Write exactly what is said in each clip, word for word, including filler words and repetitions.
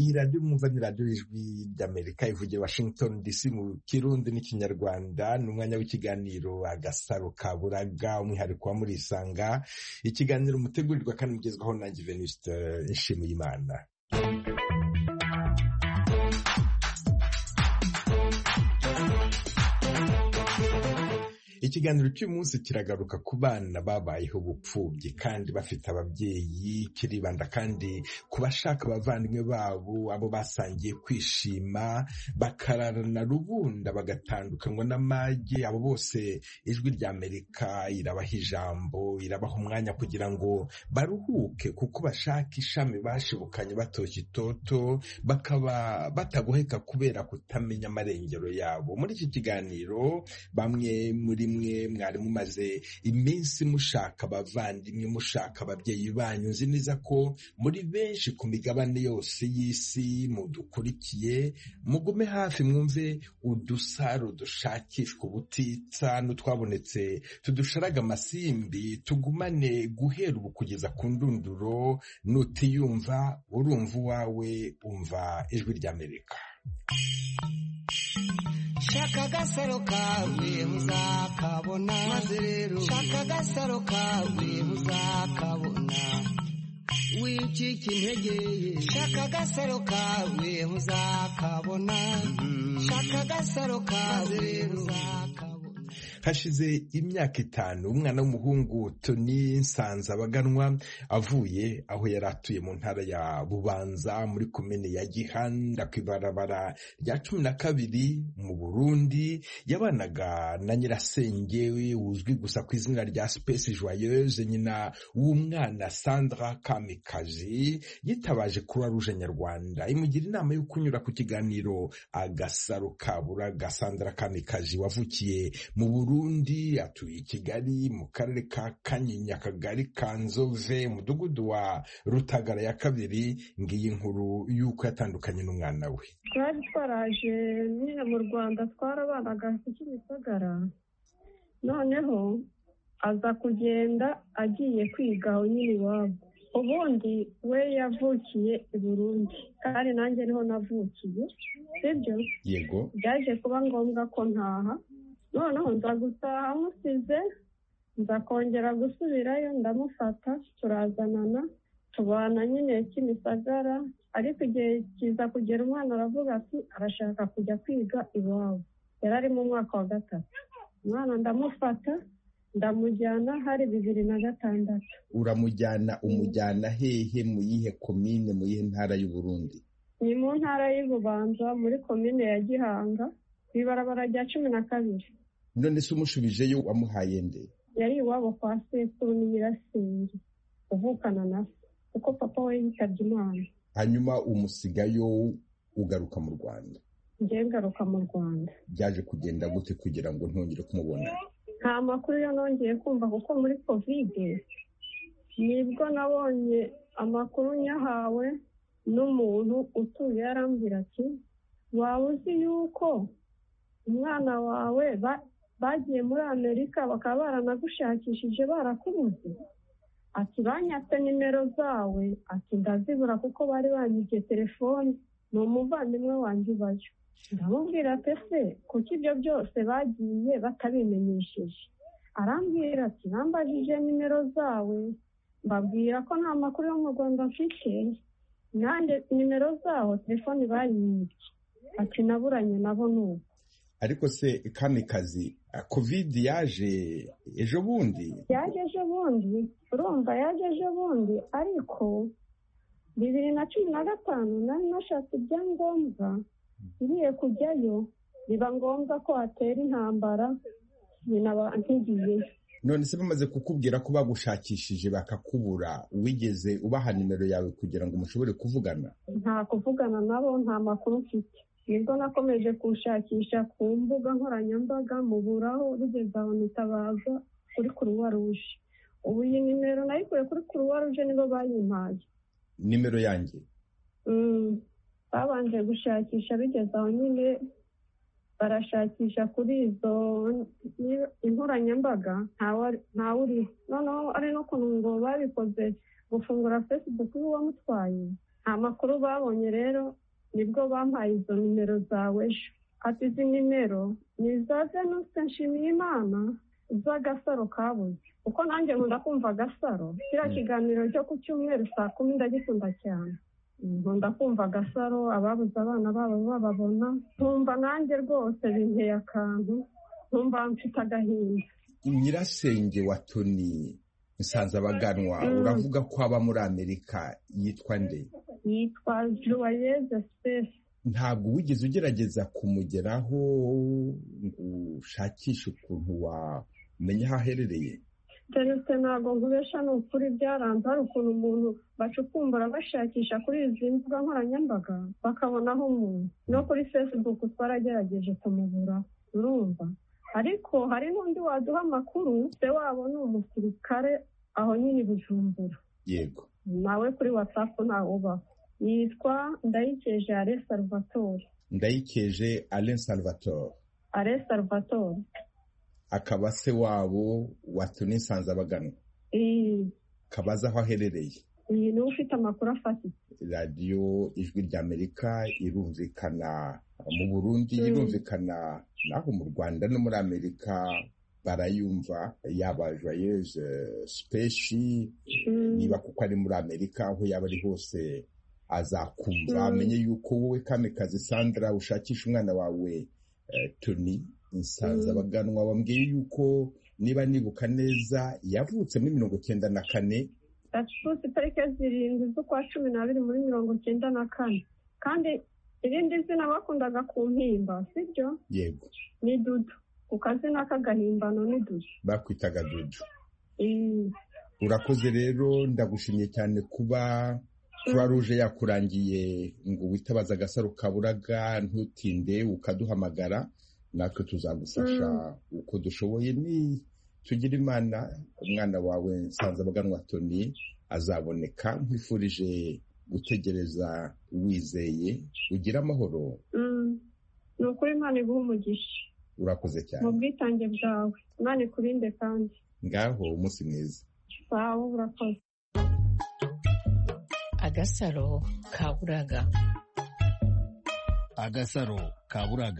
iyi radiyo mwumva ni radiyo y'ijwi ry'Amerika ivugira Washington D C mu Kirundi n'Ikinyarwanda. Ni umwanya w'ikiganiro Agasaro ka Buraga, umwihariko wa Murisanga, ikiganiro mutegurirwa kandi mugezwaho nanjye Venuste Nshimiyimana. Ikiganiro cy'umunsi kiragaruka ku bana babayeho ubupfubyi kandi bafite ababyeyi, kiribanda kandi ku bashaka abavandimwe babo, abo basangiye kwishima bakararana rubunda bagatandukanywa n'amage. Abo bose ijwi ry'Amerika irabaha ijambo, irabaha umwanya kugira ngo baruhuke, kuko bashaka ishami bashibukanye batoshye itoto, bakaba batagoheka kubera kutamenya amarengero yabo. Muri iki kiganiro bamwe muri mwe mwari mumaze iminsi mushaka abavandimwe, mushaka ababyeyi banyu. Nzi neza ko muri benshi ku migabane yose y'isi mudukurikiye. Mugume hafi mwumve udusaro dushakishwa ubutitsa n'utwabonetse tudusharaga amasimbi. Tugumane guhera ubu kugeza ku ndunduro. Nutiyumva urumva uwawe, umva ijwi ry'Amerika. Shaka agasaro kawe muzakabona, maze rero shaka agasaro kawe muzakabona, wicika intege. Shaka agasaro kawe muzakabona, shaka agasaro kawe muzakabona. Hashize imyaka itanu umwana w'umuhungu Tony Nsanzabaganwa avuye aho yari atuye mu ntara ya Bubanza muri komine ya Gihanda kw'ibarabara rya cumi na kabiri mu Burundi. Yabanaga na nyirasenge uzwi gusa ku izina rya Space Joyeuse, nyina w'umwana Sandra Kamikazi. Yitabaje Croix Rouge Nyarwanda imugira inama yo kunyura ku kiganiro Agasaro ka Buraga. Sandra Kamikazi wavukiye mu Burundi, Burundi, atuye i Kigali mu karere ka Kanyinya, akagari ka Nzove, umudugudu wa Rutagara ya kabiri. Ngiyi inkuru y'uko yatandukanye n'umwana we. Twari twaraje nyine mu Rwanda, twarabanaga ku Kimisagara, noneho aza kugenda agiye kwiga aho nyine iwabo. Ubundi we yavukiye i Burundi kandi nanjye niho navukiye, sibyo? Yego. Byaje kuba ngombwa ko ntaha, noneho nza gutaha musize, nza kongera gusubirayo, ndamufata turazanana tubana nyine Kimisagara. Ariko igihe kiza kugera umwana aravuga ati arashaka kujya kwiga iwabo. Yari ari mu mwaka wa gatatu. Umwana ndamufata ndamujyana, hari bibiri na gatandatu. Uramujyana, umujyana hehe, mu yihe komine, mu yihe ntara y'u Burundi? Ni mu ntara y'Ububanza muri komine ya Gihanga kw'ibarabara rya cumi na kabiri. None se umushubijeyo wamuhaye nde? Yari iwabo kwa sekuru ni nyirasenge uvukana na se, kuko papa we yitabye Imana. Hanyuma umusigayo ugaruka mu Rwanda? Njye ngaruka mu Rwanda. Byaje kugenda gute kugira ngo ntongere kumubona? Nta makuru yo nongeye kumva, kuko muri Covid nibwo nabonye amakuru nyahawe n'umuntu utuye, yarambwira ati waba uzi yuko umwana wawe ba bagiye muri Amerika bakaba baranagushakishije barakubuze? Ati banyatse nimero zawe, ati ndazibura kuko bari banyibye telefone, ni umuvandimwe wanjye ubayo. Ndamubwira ati ese kuki ibyo byose bagiye batabimenyesheje? Arambwira ati nambajije nimero zawe mbabwira ko nta makuru yo mu Rwanda mfite, nanjye nimero zaho telefone bayibye. Ati naburanye nabo n'ubu. Ariko se Kamikazi, Covid yaje ejo bundi? Yaje ejo bundi, urumva yaje ejo bundi, ariko bibiri na cumi na gatanu nari nashatse ibyangombwa ngiye kujyayo, biba ngombwa ko hatera intambara, nyina ntigiye. None se bamaze kukubwira ko bagushakishije bakakubura, wigeze ubaha nimero yawe kugira ngo mushobore kuvugana? Nta kuvugana nabo, nta makuru mfite. Nibwo nakomeje kushakisha ku mbuga nkoranyambaga, muburaho, bigeze aho nitabaza kuri Croix Rouge. Ubu iyi nimero nayikuye kuri Croix Rouge, nibo bayimpaye. Nimero yanjye? Mm. Babanje gushakisha, bigeze aho nyine barashakisha kuri izo inkoranyambaga, ntawe uri. Noneho ari no kuntu ngo babikoze gufungura Facebook y'uwamutwaye, nta makuru babonye rero nibwo bampaye izo nimero zawe ejo. Ati izi nimero ni iza Venuste Nshimiyimana z'agasaro kabuze, kuko nanjye nkunda kumva agasaro. Kiriya kiganiro cyo ku cyumweru saa kumi ndagikunda cyane. Nkunda kumva agasaro, ababuze abana babo bababona, nkumva nanjye rwose binteye akantu, nkumva mfite agahinda. Nyirasenge wa Tony Nsanzabaganwa uravuga ko aba muri Amerika, yitwa nde? Yitwa Joyeuse Space. Ntabwo wigeze ugerageza kumugeraho ngo ushakishe ukuntu wamenya aho aherereye? Venuste ntabwo nkubesha, ni ukuri byaranze. Hari ukuntu umuntu bacukumbura bashakisha kuri izi mbuga nkoranyambaga bakabonaho umuntu, no kuri Facebook twaragerageje kumubura urumva. Ariko hari n'undi waduha amakuru, se wabo ni umusirikare aho nyine Bujumbura. Yego. Nawe kuri WhatsApp ntawe ubaho. Yitwa Ndayikeje Alain Salvatore. Ndayikeje Alain Salvatore. Alain Salvatore. Akaba se wabo wa Tony Nsanzabaganwa. Eh. Kabaza aho aherereye. Iyi ni ufite amakuru afatitse. Radio Ijwi ry'Amerika irumvikana mu Burundi, mm. irumvikana naho mu Rwanda no muri Amerika barayumva. Yaba Joyeuse Space, mm. niba kuko ari muri Amerika aho yaba ari hose azakumva, amenye mm. yuko wowe Kamikazi Sandra ushakisha umwana wawe eh, Tony Nsanzabaganwa. mm. wambwiye yuko niba nibuka neza yavutse muri mirongo cyenda na kane. Yavutse tariki zirindwi z'ukwa cumi n'abiri muri mirongo cyenda na kane. Kandi irindi zina bakundaga kumpimba, sibyo? Yego. Ni Dudu. Ku kazina k'agahimbano ni Dudu. Bakwitaga Dudu. Mm. Urakoze rero, ndagushimiye cyane kuba Croix Rouge yakurangiye ngo witabaza agasaro kaburaga, ntutinde ukaduhamagara, natwe tuzagufasha mm. uko dushoboye. Ni tugira Imana umwana wawe Nsanzabaganwa Tony azaboneka. Nkwifurije gutegereza wizeye, ugira amahoro. Mm. Ni ukuri Imana iguha umugisha. Urakoze cyane mu bwitange bwawe. Imana ikurinde kandi. Ngaho umunsi mwiza. Sawa, urakoze. Agasaro kaburaga. Agasaro kaburaga.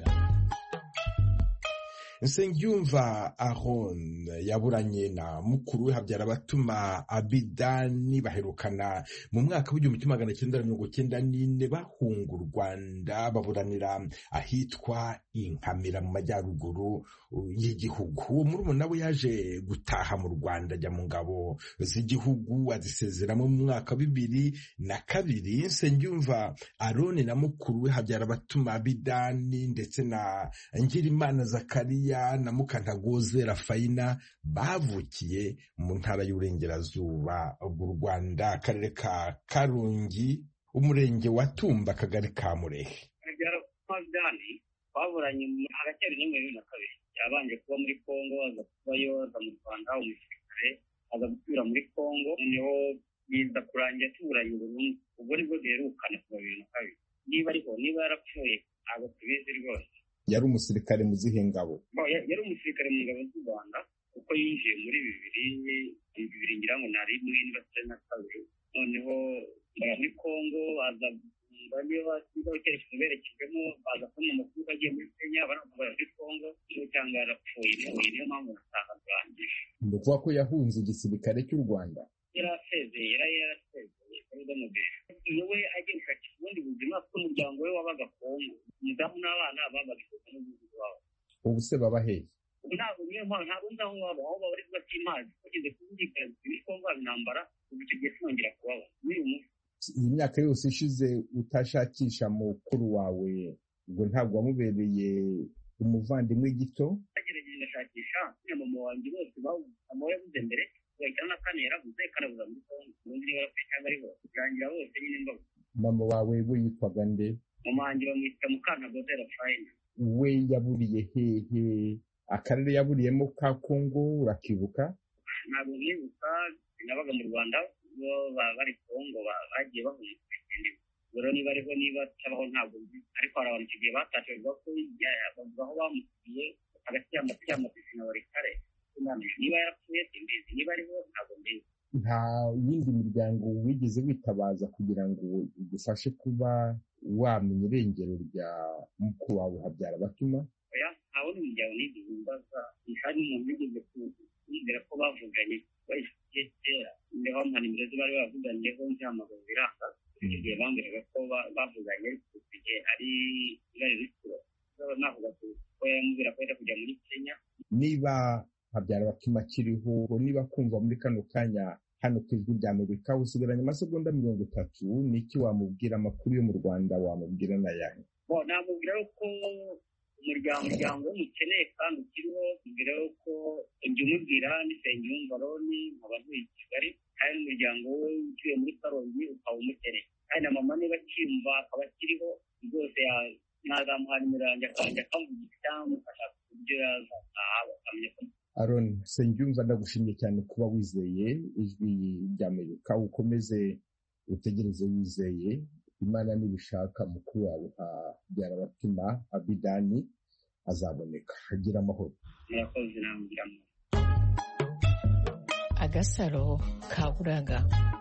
Nsengiyumva Aron yaburanye na mukuru we Habyarabatuma Abidani baherukana mu mwaka w'igihumbi kimwe magana cyenda mirongo cyenda n'ine bahunga u Rwanda, baburanira ahitwa Inkamira mu majyaruguru y'igihugu. Uwo murumuna we yaje gutaha mu Rwanda ajya mu ngabo z'igihugu, azisezeramo mu mwaka wa bibiri na kabiri. Nsengiyumva Aron na mukuru we Habyarabatuma Abidani ndetse na Ngirimana Zakariya na Mukantagoze Rafayina bavukiye mu ntara y'Uburengerazuba bw'u Rwanda, akarere ka Karongi, umurenge wa Tumba, akagari ka Murehe. Abidani baburanye hagati ya bibiri na kabiri. Yabanje kuba muri Kongo, aza kubayo, aza mu Rwanda umusirikare, aza gusubira muri Kongo, noneho biza kurangira tuburanye burundu. Ubwo nibwo duherukana kuva bibiri na kabiri. Niba ariho, niba yarapfuye ntabwo tubizi rwose. Yari umusirikare mu zihe ngabo? Yari umusirikare mu ngabo z'u Rwanda, kuko yinjiye muri bibiri bibiri ngira ngo nari muri ndetse na kabiri. Noneho muri Kongo aza baniyo basiga icyerekezo berekejemo, baza kubona amakuru agiye muri Kenya, baravuga muri Kongo cyangwa yarapfuye. Niyo mpamvu natanga bwangisha. Ni ukuvuga ko yahunze igisirikare cy'u Rwanda? Yarasezeye, yari yarasezeye kandi ndamubesha. Niwe agiye gushakisha ubundi buzima kuko umuryango we wabaga Kongo, umudamu n'abana babaga n'umuzi wabo. Ubu se baba hehe? Ntabwo niyo mpamvu ntabwo nzi aho waba, aho bari batimazi kugeze kumvikana kuri Kongo intambara, ubu icyo gihe twongera kubaba muri uyu munsi. Iyi myaka yose ishize utashakisha mukuru wawe, ubwo ntabwo wamubereye umuvandimwe gito? Agerageje ndashakisha mama wanjye bose mama yavuze mbere bagera na kane yaravuze karabuza muri Kongo, ubundi niba cyangwa ariho kurangira bose nyine mbago. Mama wawe we yitwaga nde? Mama wanjye bamwita Mukantagoze Rafayina. We yaburiye hehe? Akarere yaburiyemo ka Kongo urakibuka? Ntabwo nibuka, nabaga mu Rwanda bo bari Kongo bagiye bahunga. Rero niba ariho niba cyabaho ntabwo nzi, ariko hari abantu kigiye batashirwa ko bavuga aho bamusiye hagati y'amafi y'amafi na bari kare. Niba yarapfuye simbizi, niba ariho ntabwo mbizi. nta yindi miryango wigeze witabaza kugira ngo igufashe kuba wamenya irengero rya mukuru wawe Habyarabatuma? oya nta wundi muryango nigeze mbaza, hari umuntu wigeze kumbwira ko bavuganye bayifite kera, niho nta nimero ze bari bavuganiyeho ntihamagara biranga, igihe bambwiraga ko bavuganye igihe ari ibari rikuru navuga ko yamubwira ko yenda kujya muri Kenya. Niba Habyarabatuma akiriho, niba kumva muri kano kanya hano ku Ijwi ry'Amerika usigaranye amasegonda mirongo itatu, niki wamubwira? Amakuru yo mu Rwanda wamubwira n'ayahe? namubwira ko umuryango umuryango w'umukeneye kandi ukiriho, mbere yuko ibyo umubwira n'Isengiyumva Roni nkaba ntuye i Kigali, kandi umuryango we utuye muri Karongi ukaba umukeneye, kandi na mama niba akiyumva akaba akiriho rwose nazamuha nimero yanjye akajya akamuvugisha cyangwa amufasha ku buryo yazataha bakamenya ko. Aaron Nsengiyumva, ndagushimiye cyane kuba wizeye Ijwi ry'Amerika, ukomeze utegereze wizeye, Imana nibishaka mukuru wawe Habyarabatuma Abidani azaboneka. Agira amahoro. Murakoze namwe. Agasaro kaburaga.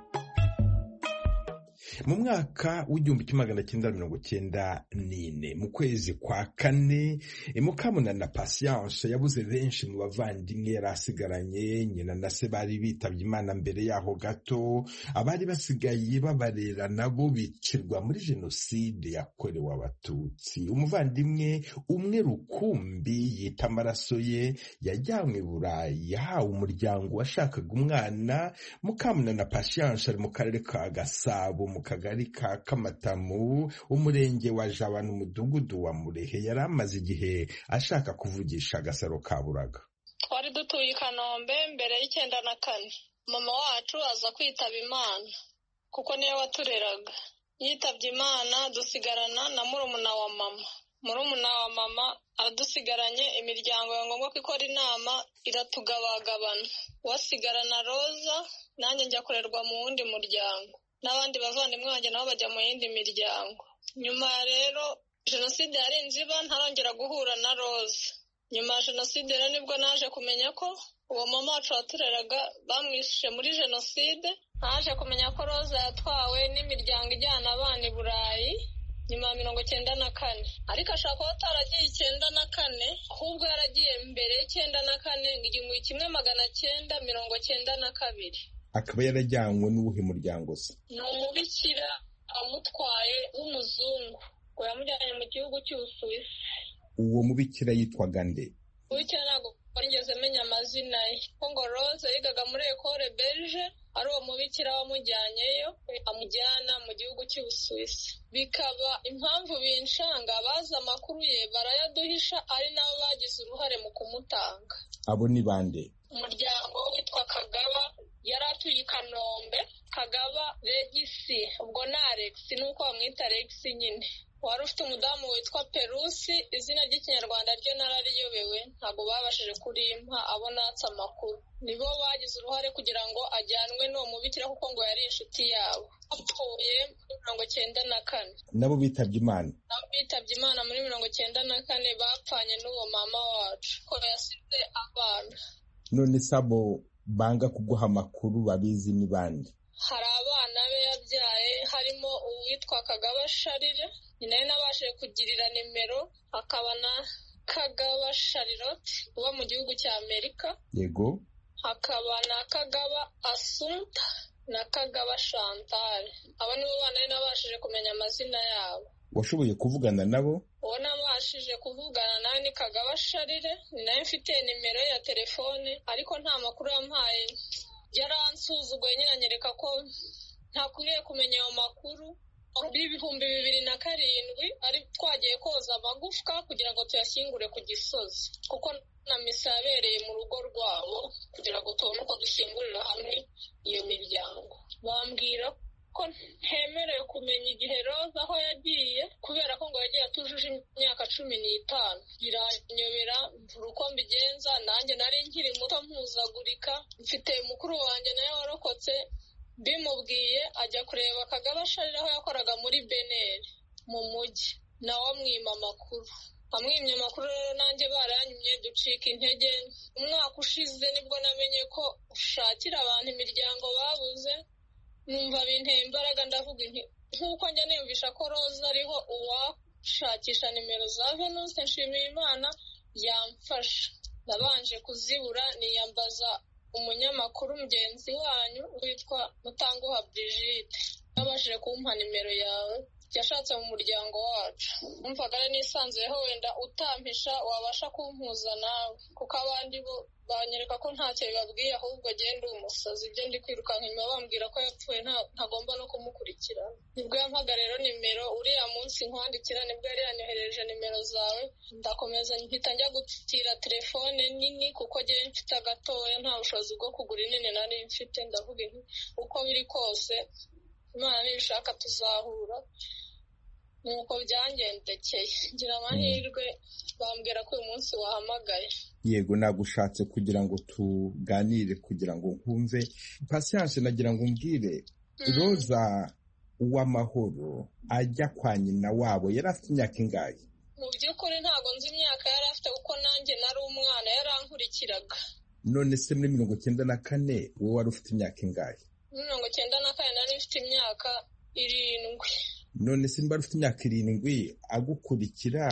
Mu mwaka w'igihumbi kimwe magana cyenda mirongo cyenda n'ine mu kwezi kwa kane, Mukamunana Patience yabuze benshi mu bavandimwe yari asigaranye. Nyina na se bari bitabye Imana mbere yaho gato, abari basigaye babarera nabo bicirwa muri jenoside yakorewe Abatutsi. Umuvandimwe umwe rukumbi yita amaraso ye yajyanywe i Burayi, yahawe umuryango washakaga umwana. Mukamunana Patience ari mu karere ka Gasabo mu kagari ka Kamatamu, umurenge wa Jaba n'umudugudu wa Murehe. Yari amaze igihe ashaka kuvugisha Agasaro kaburaga. Twari dutuye i Kanombe mbere y'icyenda na kane. Mama wacu aza kwitaba Imana kuko niyo watureraga. Yitabye Imana dusigarana na murumuna wa mama. Murumuna wa mama adusigaranye, imiryango ya ngombwa ko ikora inama iratugabagabana. Wasigarana Roza, nanjye njya kurerwa mu wundi muryango, n'abandi bavandimwe banjye nabo bajya mu yindi miryango. Nyuma rero jenoside yari inziba, ntarongera guhura na Roza. Nyuma ya jenoside rero nibwo naje kumenya ko uwo mama wacu watureraga bamwishe muri jenoside. Naje kumenya ko Roza yatwawe n'imiryango ijyana abana i Burayi nyuma ya mirongo cyenda na kane, ariko ashaka kuba ataragiye icyenda na kane, ahubwo yaragiye mbere y'icyenda na kane, igihumbi kimwe magana cyenda mirongo cyenda na kabiri. Akaba yarajyanywe n'uwuhe muryango se? Ni umubikira amutwaye w'umuzungu, ngo yamujyanye mu gihugu cy'Ubusuwisi. Uwo mubikira yitwaga nde? Ubukira ntabwo nigeze menya amazina ye, ko ngo Rose yigaga muri Ecole Belge, ari uwo mubikira wamujyanyeyo amujyana mu gihugu cy'Ubusuwisi. Bikaba impamvu binshanga, bazi amakuru ye barayaduhisha, ari nabo bagize uruhare mu kumutanga. Abo ni bande? Umuryango witwa Kagaba, yari atuye i Kanombe. Kagaba Regisi, ubwo ni Alex, nuko bamwita Alex nyine. Wari ufite umudamu witwa Perusi, izina ry'ikinyarwanda ryo narariyobewe, ntabwo babashije kurimpa abo natse amakuru. Nibo bagize uruhare kugira ngo ajyanwe n'uwo mubikira kuko ngo yari inshuti yabo. Apfuye muri mirongo cyenda na kane. Nabo bitabye Imana? Nabo bitabye Imana muri mirongo cyenda na kane, bapfanye n'uwo mama wacu ko yasize abana. None sabo banga kuguha amakuru babizi ni bande? Hari abana be yabyaye, harimo uwitwa Kagaba Sharire, ni nawe nabashije kugirira nimero. Hakaba na Kagaba Charlotte uba mu gihugu cya Amerika. Yego. Hakaba na Kagaba Assunta na Kagaba Chantal. Aba nibo bana nabashije kumenya amazina yabo. Washoboye kuvugana nabo? Uwo nabashije kuvugana nawe ni Kagaba Sharire, ni nawe mfite nimero ya telefone, ariko nta makuru yampaye. Yaransuzuguye nyine anyereka ko ntakwiriye kumenya ayo makuru. Ibihumbi bibiri na karindwi ari twagiye koza amagufwa kugira ngo tuyashyingure ku Gisozi, kuko na misa yabereye mu rugo rwabo kugira ngo tubone uko dushyingurira hamwe iyo miryango. Bambwira ko ntemerewe kumenya igihe Roza aho yagiye, kubera ko ngo yagiye atujuje imyaka cumi n'itanu. Biranyobera mvura uko mbigenza, nanjye nari nkiri muto mpuzagurika, mfite mukuru wanjye nawe warokotse. Bimubwiye ajya kureba Kagaba Sharire aho yakoraga muri Beneri mu mujyi, nawe amwima amakuru. Amwimye amakuru rero nanjye baranyumye, ducika intege. Umwaka ushize nibwo namenye ko ushakire abantu imiryango babuze, numva binteye imbaraga ndavuga nti nk'uko njya niyumvisha ko Roza ariho uwashakisha nimero za Venuste Nshimiyimana yamfasha. Nabanje kuzibura niyambaza umunyamakuru mugenzi wanyu witwa Mutanguha Brigitte, yabashije kumpa nimero yawe, yashatse mu muryango wacu. Umvaga ari nisanzuyeho wenda utampisha wabasha kumpuza nawe, kuko abandi bo banyereka ko ntacyo bibabwiye, ahubwo genda umusazi, ibyo ndi kwirukanka inyuma bambwira ko yapfuye ntagomba no kumukurikirana. Nibwo yampaga rero nimero, uriya munsi nkwandikira nibwo yari yanyohereje nimero zawe, ndakomeza mpita njya gutira telefone nini kuko njye mfite agatoya, nta bushobozi bwo kugura inini nari mfite. Ndavuga nti uko biri kose Imana nibishaka tuzahura. Nuko byangendekeye, ngira amahirwe bambwira ko uyu munsi wahamagaye. Yego, nagushatse kugira ngo tuganire, kugira ngo nkumve. Patience, nagira ngo umbwire, Roza Uwamahoro ajya kwa nyina wabo yari afite imyaka ingahe? Mu by'ukuri ntabwo nzi imyaka yari afite kuko nanjye nari umwana, yarankurikiraga. None se muri mirongo cyenda na kane wowe wari ufite imyaka ingahe? Mirongo cyenda na kane nari mfite imyaka irindwi. None se mba ufite imyaka irindwi agukurikira,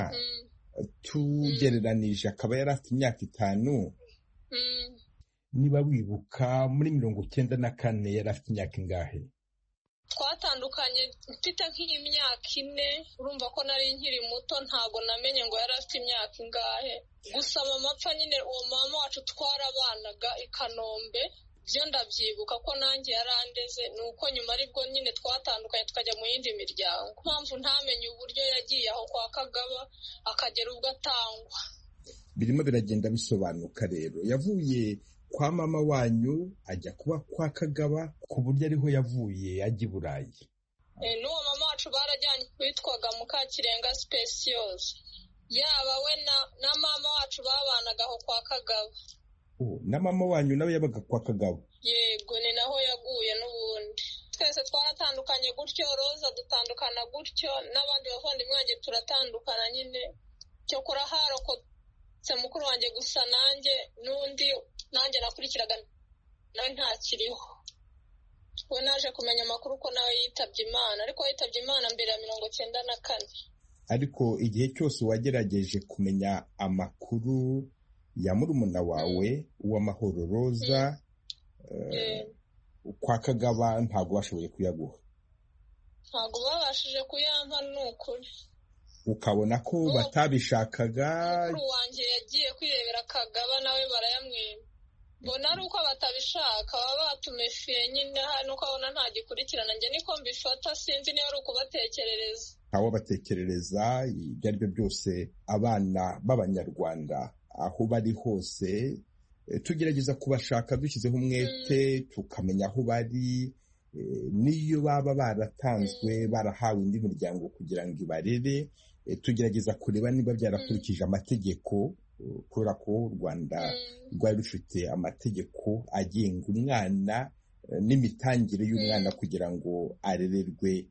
tugereranije akaba yari afite imyaka itanu. Niba wibuka muri mirongo cyenda na kane yari afite imyaka ingahe? Twatandukanye mfite nk'imyaka ine, urumva ko nari nkiri muto, ntabwo namenye ngo yari afite imyaka ingahe. Gusa mama apfa nyine, uwo mama wacu twarabanaga i Kanombe, byo ndabyibuka ko nanjye yarandeze, nuko nyuma aribwo nyine twatandukanye tukajya mu yindi miryango. Mpamvu ntamenye uburyo yagiye aho kwa Kagaba akagera ubwo atangwa. Birimo biragenda bisobanuka rero. Yavuye kwa mama wanyu ajya kuba kwa Kagaba, ku buryo ariho yavuye ajya i Burayi. Eh, n'uwo mama wacu barajyanye kwitwaga Mukakirenga Specials. Yaba we na, na mama wacu babanaga aho kwa Kagaba. Na mama wanyu nawe yabaga kwa Kagabo? Yego, ni naho yaguye n'ubundi. Twese twaratandukanye gutyo, Roza dutandukana gutyo, n'abandi bavandimwe banjye turatandukana nyine. Cyokora harokotse mukuru wanjye gusa, nanjye n'undi nanjye nakurikiraga nawe ntakiriho. We naje kumenya amakuru ko nawe yitabye Imana, ariko yitabye Imana mbere ya mirongo cyenda na kane. Ariko igihe cyose wagerageje kumenya amakuru ya murumuna wawe Uwamahoro Roza, kwa Kagaba ntabwo bashoboye kuyaguha? Ntabwo babashije kuyampa, ni ukuri. Ukabona ko batabishakaga? Mukuru wanjye yagiye kwirebera Kagaba nawe barayamwima. Mbona ari uko batabishaka, baba batumefiye nyine, hano ukabona nta gikurikirana. Njye niko mbifata, sinzi niba ari ukubatekerereza. Ntawe batekerereza. Ibyo ari byo byose abana b'Abanyarwanda aho bari hose tugerageza kubashaka dushyizeho umwete, tukamenya aho bari, niyo baba baratanzwe barahawe indi miryango kugira ngo ibarere, tugerageza kureba niba byarakurikije amategeko, kubera ko u Rwanda rwari rufite amategeko agenga umwana n'imitangire y'umwana kugira ngo arererwe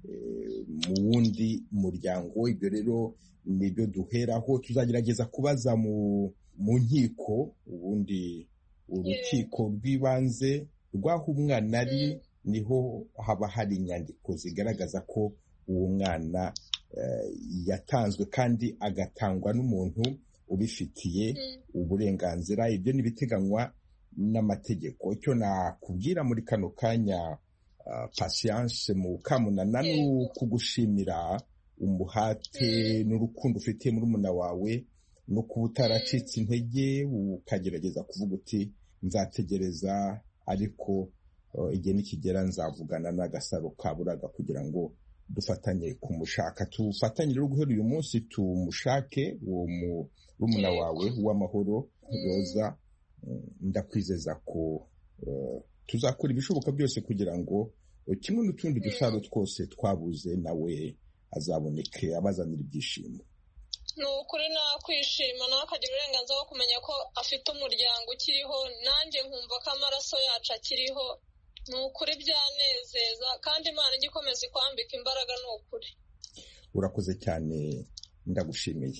mu wundi muryango. Ibyo rero nibyo duheraho. Tuzagerageza kubaza mu mu nkiko, ubundi urukiko rw'ibanze rw'aho umwana ari niho haba hari inyandiko zigaragaza ko uwo mwana yatanzwe kandi agatangwa n'umuntu ubifitiye uburenganzira. Ibyo nibiteganywa n'amategeko. Icyo nakubwira muri kano kanya, Patience Mukamunana, ni kugushimira umuhate n'urukundo ufitiye murumuna wawe, no kuba utaracitse intege ukagerageza kuvuga uti nzategereza, ariko igihe nikigera nzavugana n'Agasaro Kaburaga kugira ngo dufatanye kumushaka. Tufatanye rero guhera uyu munsi tumushake uwo murumuna wawe Uwamahoro Roza. Ndakwizeza ko tuzakora ibishoboka byose kugira ngo kimwe n'utundi dusaro twose twabuze nawe azaboneke abazanira ibyishimo. Ni ukuri nakwishima, nawe akagira uburenganzira bwo kumenya ko afite umuryango ukiriho, nanjye nkumva ko amaraso yacu akiriho. Ni ukuri byanezeza, kandi Imana ijya ikomeza ikwambika imbaraga. Ni ukuri urakoze cyane, ndagushimiye.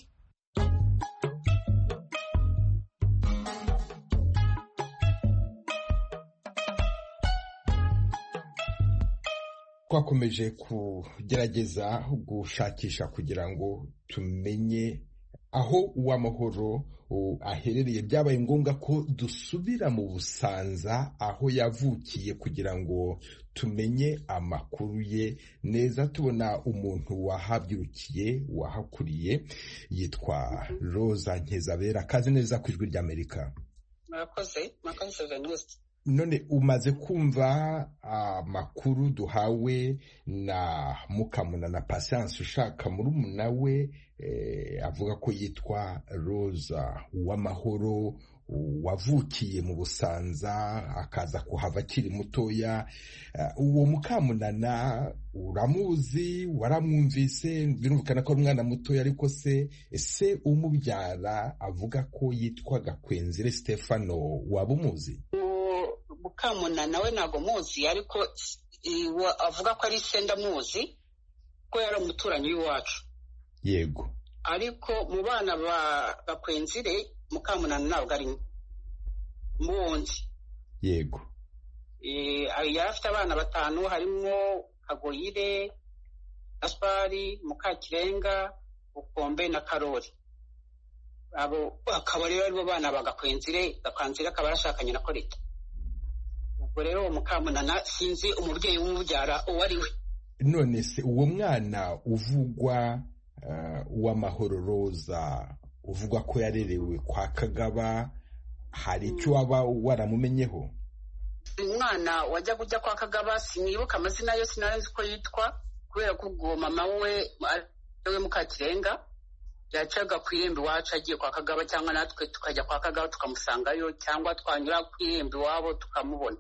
twakomeje kugerageza gushakisha kugira ngo tumenye aho Uwamahoro aherereye. Byabaye ngombwa ko dusubira mu Busanza aho yavukiye kugira ngo tumenye amakuru ye neza. Tubona umuntu wahabyirukiye wahakuriye yitwa Roza Nkizabera. Kazi neza ku Ijwi ry'Amerika. Murakoze, murakoze Venuste. None umaze kumva amakuru duhawe na Mukamuna na Patience ushaka murumuna we eh, avuga ko yitwa Roza Uwamahoro wavukiye mu Busanza akaza kuhava akiri mutoya. Uwo Mukamunana uramuzi, waramwumvise? Birumvikana ko ari umwana mutoya, ariko se ese umubyara avuga ko yitwa Gakwenzire Stefano, waba umuzi? Mukamunana we ntago muzi, ariko avuga ko ari se ndamuzi ko yari umuturanyi w'iwacu. Yego. Ariko mu bana ba Gakwenzire Mukamunana ntabwo ari muwundi. Yego. Eh, yari afite abana batanu, harimo Kagoyire, Gaspari, Mukakirenga, Bukombe na Karori. Abo akaba rero aribo bana ba Gakwenzire. Gakwenzire akaba yarashakanye na Korita. Ubwo rero Mukamunana sinzi umubyeyi w'umubyara uwo ari we. None se uwo mwana uvugwa uh, Uwamahoro Roza uvugwa ko yarerewe kwa Kagaba, hari icyo waba waramumenyeho? Umwana wajya kujya kwa Kagaba sinibuka amazina yo, sinarenze ko yitwa, kubera ko ubwo mama we we Mukakirenga yacaga ku irembo iwacu agiye kwa Kagaba, cyangwa natwe tukajya kwa Kagaba tukamusangayo, cyangwa twanyura ku irembo iwabo tukamubona.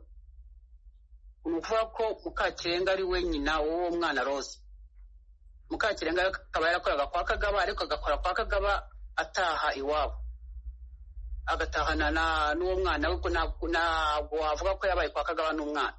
Unuvuga ko Mukakirenga ari we nyina w'uwo mwana Roza. Mukakirenga akaba yarakoraga kwa Kagaba, ariko agakora kwa Kagaba ataha iwabo, agatahana na n'uwo mwana we. Ntabwo wavuga ko yabaye kwa Kagaba n'umwana,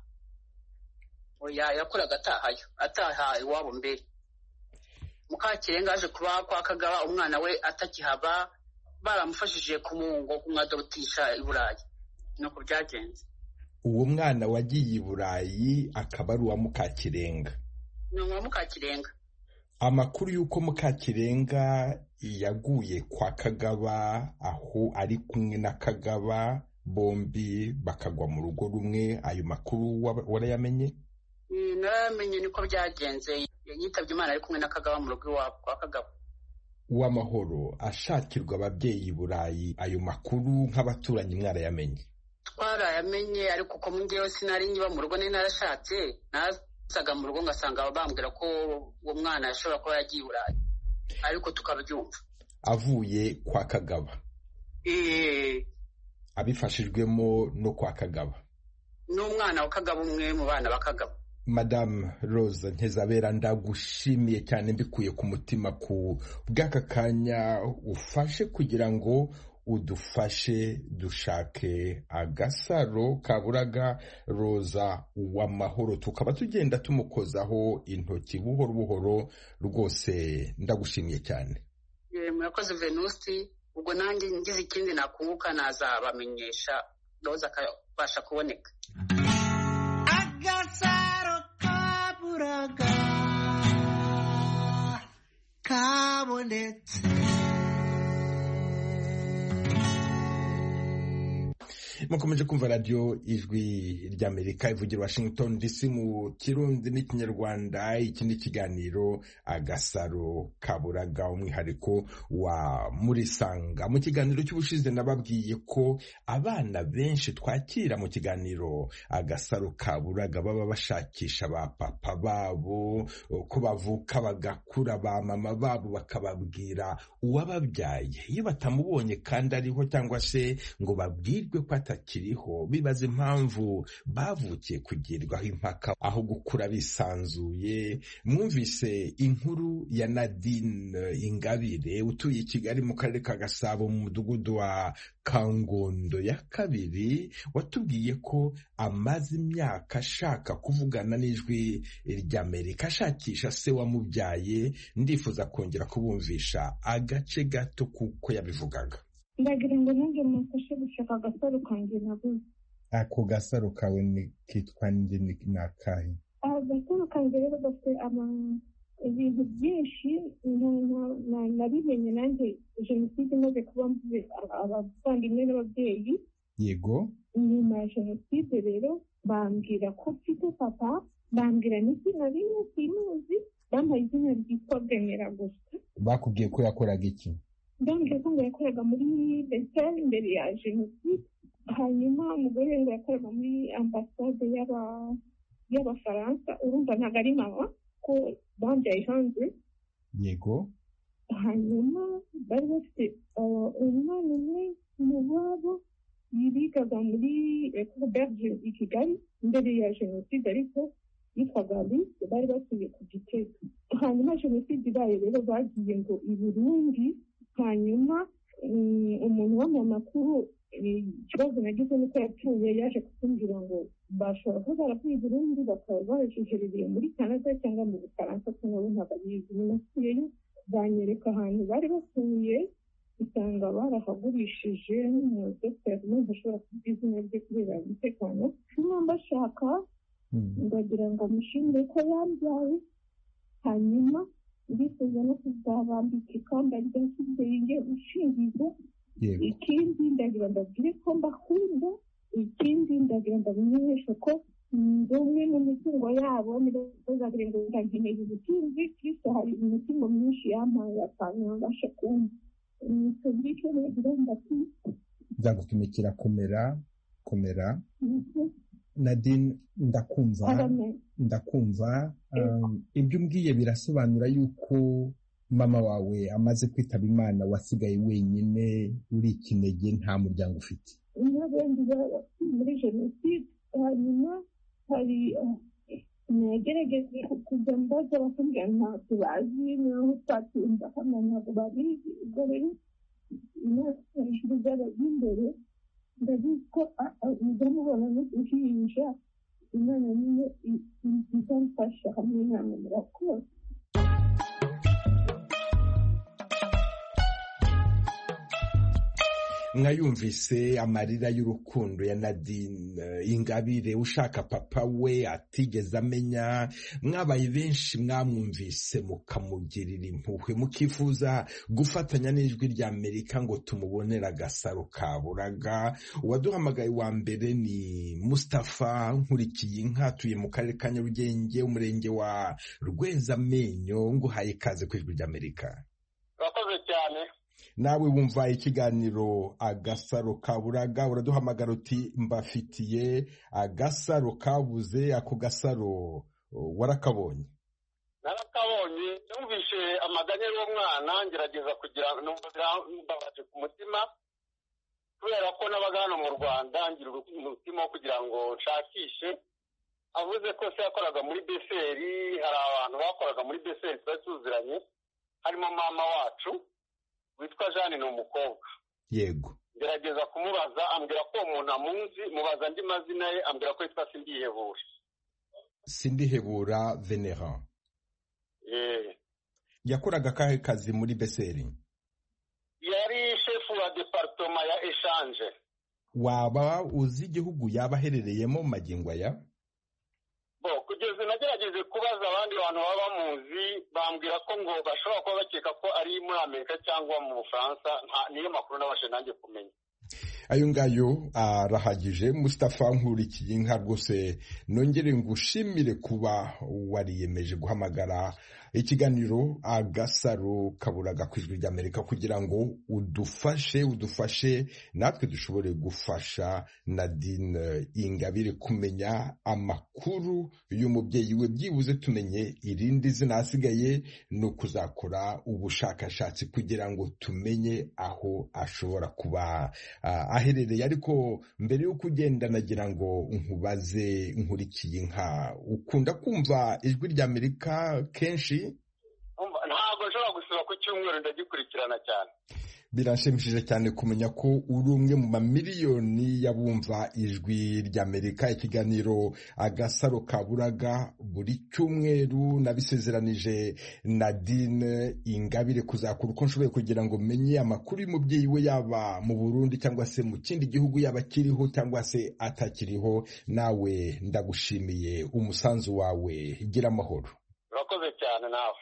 oya, yakoraga atahayo, ataha iwabo mbere. Mukakirenga aje kuba kwa Kagaba umwana we atakihaba, baramufashije kumungo kumwadotisha i Burayi. Nuko byagenze. Uwo mwana wagiye i Burayi akaba ari uwa Mukakirenga. Ni uwa Mukakirenga. Amakuru y'uko Mukakirenga yaguye kwa Kagaba, aho ari kumwe na Kagaba, bombi bakagwa mu rugo rumwe, ayo makuru warayamenye? Naramenye, niko byagenze. Yitabye Imana ari kumwe na Kagaba mu rugo iwabo kwa Kagaba. Uwamahoro ashakirwa ababyeyi i Burayi, ayo makuru nk'abaturanyi mwarayamenye? Twarayamenye, ariko ko mungewe sinari nyiba mu rugo, nari narashatse, nasaga mu rugo ngasanga bambwira ko uwo mwana yashobora kuba yagiye i Burayi, ariko tukabyumva. Avuye kwa Kagaba? Eh. Abifashijwemo no kwa Kagaba? N'umwana wa Kagaba, umwe mu bana ba Kagaba. Madame Roza Nkizabera, ndagushimiye cyane mbikuye ku mutima ku bw'aka kanya ufashe kugira ngo udufashe dushake agasaro kaburaga Roza Uwamahoro, tukaba tugenda tumukozaho intoki buhoro buhoro. Rwose ndagushimiye cyane. Eh, murakoze Venuste. Ubwo nanjye ngize ikindi nakunguka nazabamenyesha, Roza akabasha kuboneka. Agasaro kaburaga kabonetse. Mukomeje kumva radio Ijwi ry'Amerika ivugira Washington D C mu Kirundi n'Ikinyarwanda. Iki ni kiganiro Agasaro kaburaga, umwihariko wa Murisanga. Mu kiganiro cy'ubushize nababwiye ko abana benshi twakira mu kiganiro Agasaro kaburaga baba bashakisha ba papa babo, ko bavuka bagakura, ba mama babo bakababwira uwababyaye. Iyo batamubonye kandi ariho, cyangwa se ngo babwirwe ko atakiriho, bibaza impamvu bavukiye kugirirwaho impaka aho gukura bisanzuye. Mwumvise inkuru ya Nadine Ingabire utuye i Kigali mu karere ka Gasabo mu mudugudu wa Kangondo ya kabiri, watubwiye ko amaze imyaka ashaka kuvugana n'Ijwi ry'Amerika, ashakisha se wamubyaye. Ndifuza kongera kubumvisha agace gato kuko yabivugaga. Ndagira ngo nanjye mufashe gushaka agasaro kanjye nabuze. Ako gasaro kawe ni kitwa nde, ni nakahe? Agasaro bakanze rero bafite ibintu byinshi nabimenye nanjye jenoside imaze kuba mvuze abavandimwe n'ababyeyi. Yego. Nyuma ya jenoside rero bambwira ko mfite papa, bambwira n'izina rimwe simuzi, bambaye izina ryitwa Bwemera gusa. Bakubwiye ko yakoraga iki? Bambwiye ko ngo yakoraga muri Bethel imbere ya jenoside, hanyuma umugore ngo yakoraga muri ambasade y'Abafaransa. Urumva ntabwo ari mama ko bambyaye hanze. Yego. Hanyuma bari bafite umwana umwe mu babo yigaga muri Berge i Kigali mbere ya jenoside, ariko yitwaga Alice, bari batuye ku Gitega. Hanyuma jenoside ibaye rero bagiye ngo i Burundi, hanyuma umuntu w'amakuru ikibazo nagize nuko yapfuye, yaje kutumbwira ngo bashobora kuba baravuye i Burundi bakaba bajejereye muri Canada cyangwa mu Bufaransa, cyangwa bo ntabwo abizi. Nasubiyeyo banyereka ahantu bari batuye, usanga barahagurishije n'umudogiteri n'umuntu ushobora kuvuga izina rye kubera umutekano. Niba mbashaka ndagira ngo mushimire ko yambyaye, hanyuma ndifuza no kuzabambika ikamba rya kibyeyi ushingiza. Ikindi ndagira ndabwire ko mbakunda, ikindi ndagira ndabamenyesha ko ndi umwe mu mitungo yabo, ntibazagire ngo ndankeneye ubutunzi, Kristo hari imitungo myinshi yampaye akanyabasha kumva. Nzagutumikira komera komera. Nadine, ndakumva ndakumva ibyo umbwiye birasobanura yuko mama wawe amaze kwitaba Imana wasigaye wenyine uri ikinege, nta muryango ufite. N'abandi muri jenoside, hanyuma hari nagerageje kujya mbaza bakambwira ntabwo bazi n'aho twatinda hano, ntabwo babizi. Ubwo rero imyaka hejuru by'abajya imbere, ndabizi ko mujya mubona n'uduhinja, Imana niyo izamfasha hamwe namwe murakoze. Mwayumvise amarira y'urukundo ya Nadine Ingabire, ushaka papa we atigeze amenya. Mwabaye benshi mwamwumvise mukamugirira impuhwe, mukifuza gufatanya n'ijwi rya Amerika ngo tumubonera Agasaro Kaburaga. Uwaduhamagaye wa mbere ni Mustafa Nkurikiyinka, atuye mu karere ka Nyarugenge, umurenge wa Rwezamenyo. Nguhaye ikaze ku ijwi rya Amerika. Urakoze cyane. Nawe wumva ikiganiro Agasaro Kaburaga, uraduhamagara uti mbafitiye agasaro kabuze. Ako gasaro warakabonye? Narakabonye, numvise amaganya y'umwana, ngerageza kugira mbabaje ku mutima, kubera ko nabaga hano mu Rwanda, ngira umutima wo kugira ngo nshakishe. Avuze ko se yakoraga muri Beseri, hari abantu bakoraga muri Beseri twari tuziranye, harimo mama wacu witwa Jeanne, ni umukobwa. Yego. Ngerageza kumubaza, ambwira ko umuntu amunzi, mubaza andi mazina ye, ambwira ko yitwa Sindihebura. Sindihebura Venerand. Eh. Yakoraga kahe kazi muri Beseri? Yari chef wa departement ya Echange. Waba uzi igihugu yaba aherereyemo magingo aya? Bo, kugeza nagerageze kubaza abandi bantu baba bamuzi, bambwira ko ngo bashobora kuba bakeka ko ari muri Amerika cyangwa mu Bufaransa. Niyo makuru nabashe nanjye kumenya. Ayo ngayo arahagije. Mustafa Nkurikiyinka, rwose nongere ngushimire kuba wariyemeje guhamagara ikiganiro Agasaro Kaburaga ku ijwi rya Amerika kugira ngo udufashe udufashe natwe dushobore gufasha Nadine Ingabire kumenya amakuru y'umubyeyi we, byibuze tumenye irindi zina asigaye no kuzakora ubushakashatsi kugira ngo tumenye aho ashobora kuba uh, aherereye. Ariko mbere y'uko ugenda nagira ngo nkubaze, Nkurikiyinka, ukunda kumva ijwi rya Amerika kenshi? Ntabwo nshobora gusaba ku cyumweru ndagikurikirana cyane. Biranshimishije cyane kumenya ko uri umwe mu mamiliyoni y'abumva ijwi ry'Amerika. Ikiganiro Agasaro Kaburaga buri cyumweru nabisezeranije Nadine Ingabire kuzakora uko nshoboye kugira ngo menye amakuru y'umubyeyi we, yaba mu Burundi cyangwa se mu kindi gihugu, yaba akiriho cyangwa se atakiriho. Nawe ndagushimiye umusanzu wawe, gira amahoro. Urakoze cyane nawe.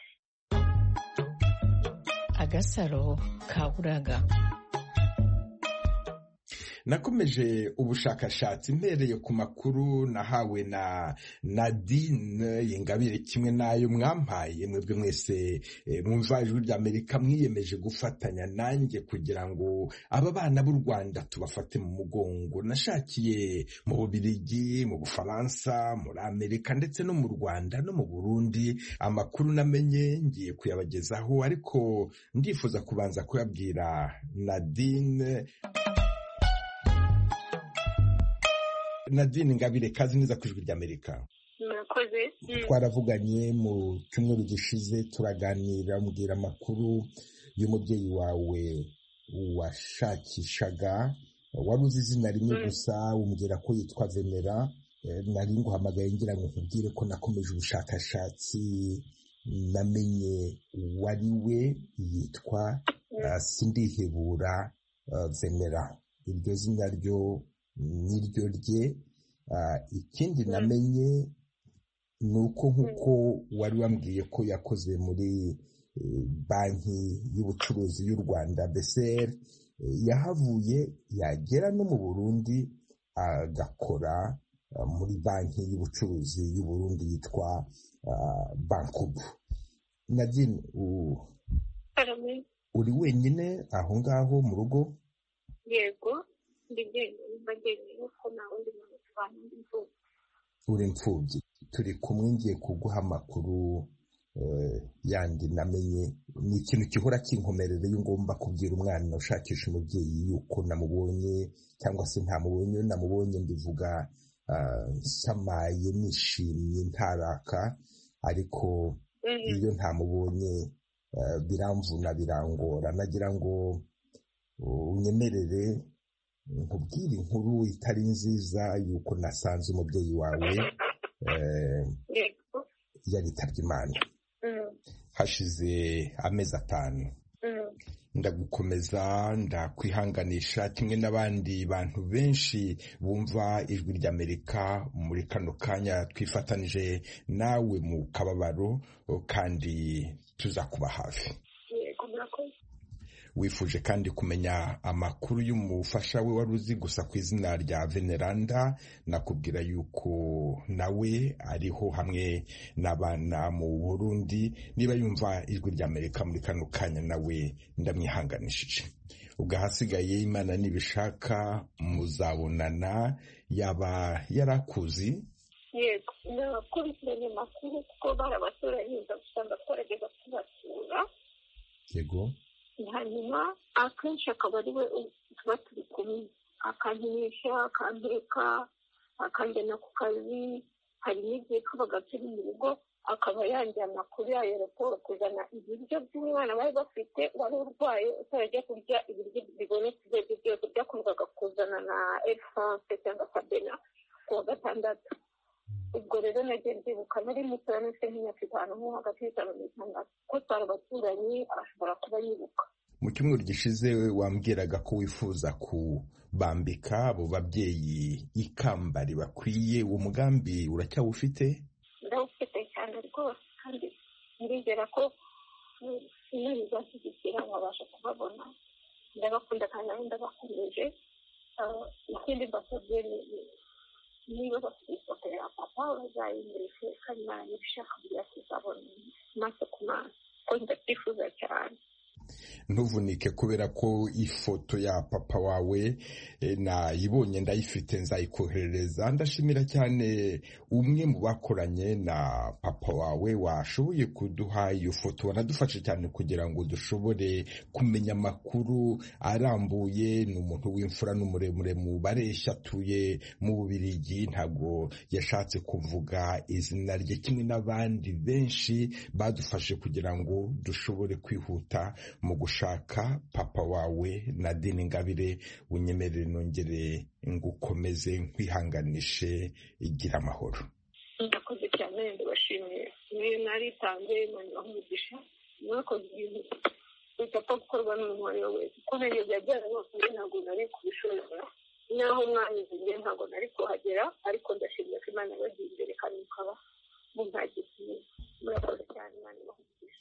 Agasaro Kaburaga. Nakomeje ubushakashatsi mpereye ku makuru nahawe na Nadine Ingabire kimwe nayo mwampaye mwebwe mwese mwumva ijwi ry'Amerika, mwiyemeje gufatanya nanjye kugira ngo aba bana b'u Rwanda tubafate mu mugongo. Nashakiye mu Bubiligi, mu Bufaransa, muri Amerika ndetse no mu Rwanda no mu Burundi. Amakuru namenye ngiye kuyabagezaho, ariko ndifuza kubanza kuyabwira Nadine. Nadine Ingabire, kazi neza ku ijwi ry'Amerika. Murakoze. Twaravuganye mu cyumweru gishize turaganira, mbwira amakuru y'umubyeyi wawe washakishaga, wari uzi izina rimwe gusa, umbwira ko yitwa Venera. Nari nguhamagaye ngira ngo nkubwire ko nakomeje ubushakashatsi, namenye wari we, yitwa Sindihebura Venera. Iryo zina ryo niryo rye. Ikindi namenye ni uko nk'uko wari wambwiye ko yakoze muri banki y'ubucuruzi y'u Rwanda B C R, yahavuye yagera no mu Burundi agakora muri banki y'ubucuruzi y'u Burundi yitwa Bankubu. Nadine, uri wenyine aho ngaho mu rugo? Yego. Uri imfubyi. Turi kumwe, ngiye kuguha amakuru yandi namenye. Ni ikintu gihora kinkomerera iyo ngomba kubwira umwana ushakisha umubyeyi yuko namubonye cyangwa se ntamubonye. Namubonye mbivuga nsamaye, nishimye, ntaraka, ariko iyo ntamubonye biramvuna, birangora. Nagira ngo unyemerere nkubwire inkuru itari nziza yuko nasanze umubyeyi wawe yaritabye Imana hashize amezi atanu. Ndagukomeza, ndakwihanganisha kimwe n'abandi bantu benshi bumva ijwi ry'Amerika muri kano kanya. Twifatanije nawe mu kababaro kandi tuzakuba hafi. Wifuje kandi kumenya amakuru y'umufasha we wari uzi gusa ku izina rya Veneranda. Nakubwira yuko nawe ariho hamwe n'abana mu Burundi. Niba yumva ijwi ry'Amerika muri kano kanya, nawe ndamwihanganishije. Ubwo hasigaye Imana nibishaka muzabonana. Yaba yarakuzi? Yego, nakurikiranye amakuru kuko barabasura neza, usanga twarageza kubasura. Yego. Hanyuma akenshi akaba ari we tuba turi kumwe, akankinisha, akampeka, akanjyana ku kazi. Hari n'igihe tubaga turi mu rugo akaba yanjyana kuri aeroport kuzana ibiryo by'umwana bari bafite wari urwaye utarajya kurya ibiryo bibonetse ibyo byose byakundaga kuzana na Air France cyangwa Sabena ku wa gatandatu. Ubwo rero nagiye ndibuka nari mutoya, nafite nk'imyaka itanu nko hagati y'itanu n'itandatu, ko twari abaturanyi, ashobora kuba yibuka. Mu cyumweru gishize wambwiraga ko wifuza kubambika abo babyeyi ikamba ribakwiye. Uwo mugambi uracyawufite? Ndawufite cyane rwose, kandi ndizera ko Imana izashyigikira nkabasha kubabona. Ndabakunda kandi ndabakomeje. Ikindi mbasabye niba bafite ifoto ya papa bazayimurike, kandi Imana nibishaka kugira tuzabona maso ku maso, ko ndabyifuza cyane. ntuvunike kubera ko ifoto ya papa wawe nayibonye ndayifite nzayikoherereza. ndashimira cyane umwe mu bakoranye na papa wawe washoboye kuduha iyo foto, wanadufashe cyane kugira ngo dushobore kumenya amakuru arambuye. ni umuntu w'imfura n'umuremure mu bareshya, atuye mu Bubiligi, ntabwo yashatse kuvuga izina rye, kimwe n'abandi benshi badufashe kugira ngo dushobore kwihuta mu gushaka papa wawe Nadine Ingabire. unyemerere nongere ngukomeze nkwihanganishe, igira amahoro. ndakoze cyane, ndabashimiye. niyo naritanze Imana umugisha, mwakoze ibintu bitapfa gukorwa n'umuntu uwo ari we wese. kuko ibintu byajyana bose ntabwo nari kubishobora, naho mwanyuze ntabwo nari kuhagera, ariko ndashimira ko Imana yabagiye imbere kandi mukaba muntagiye. murakoze cyane, Imana ibahe.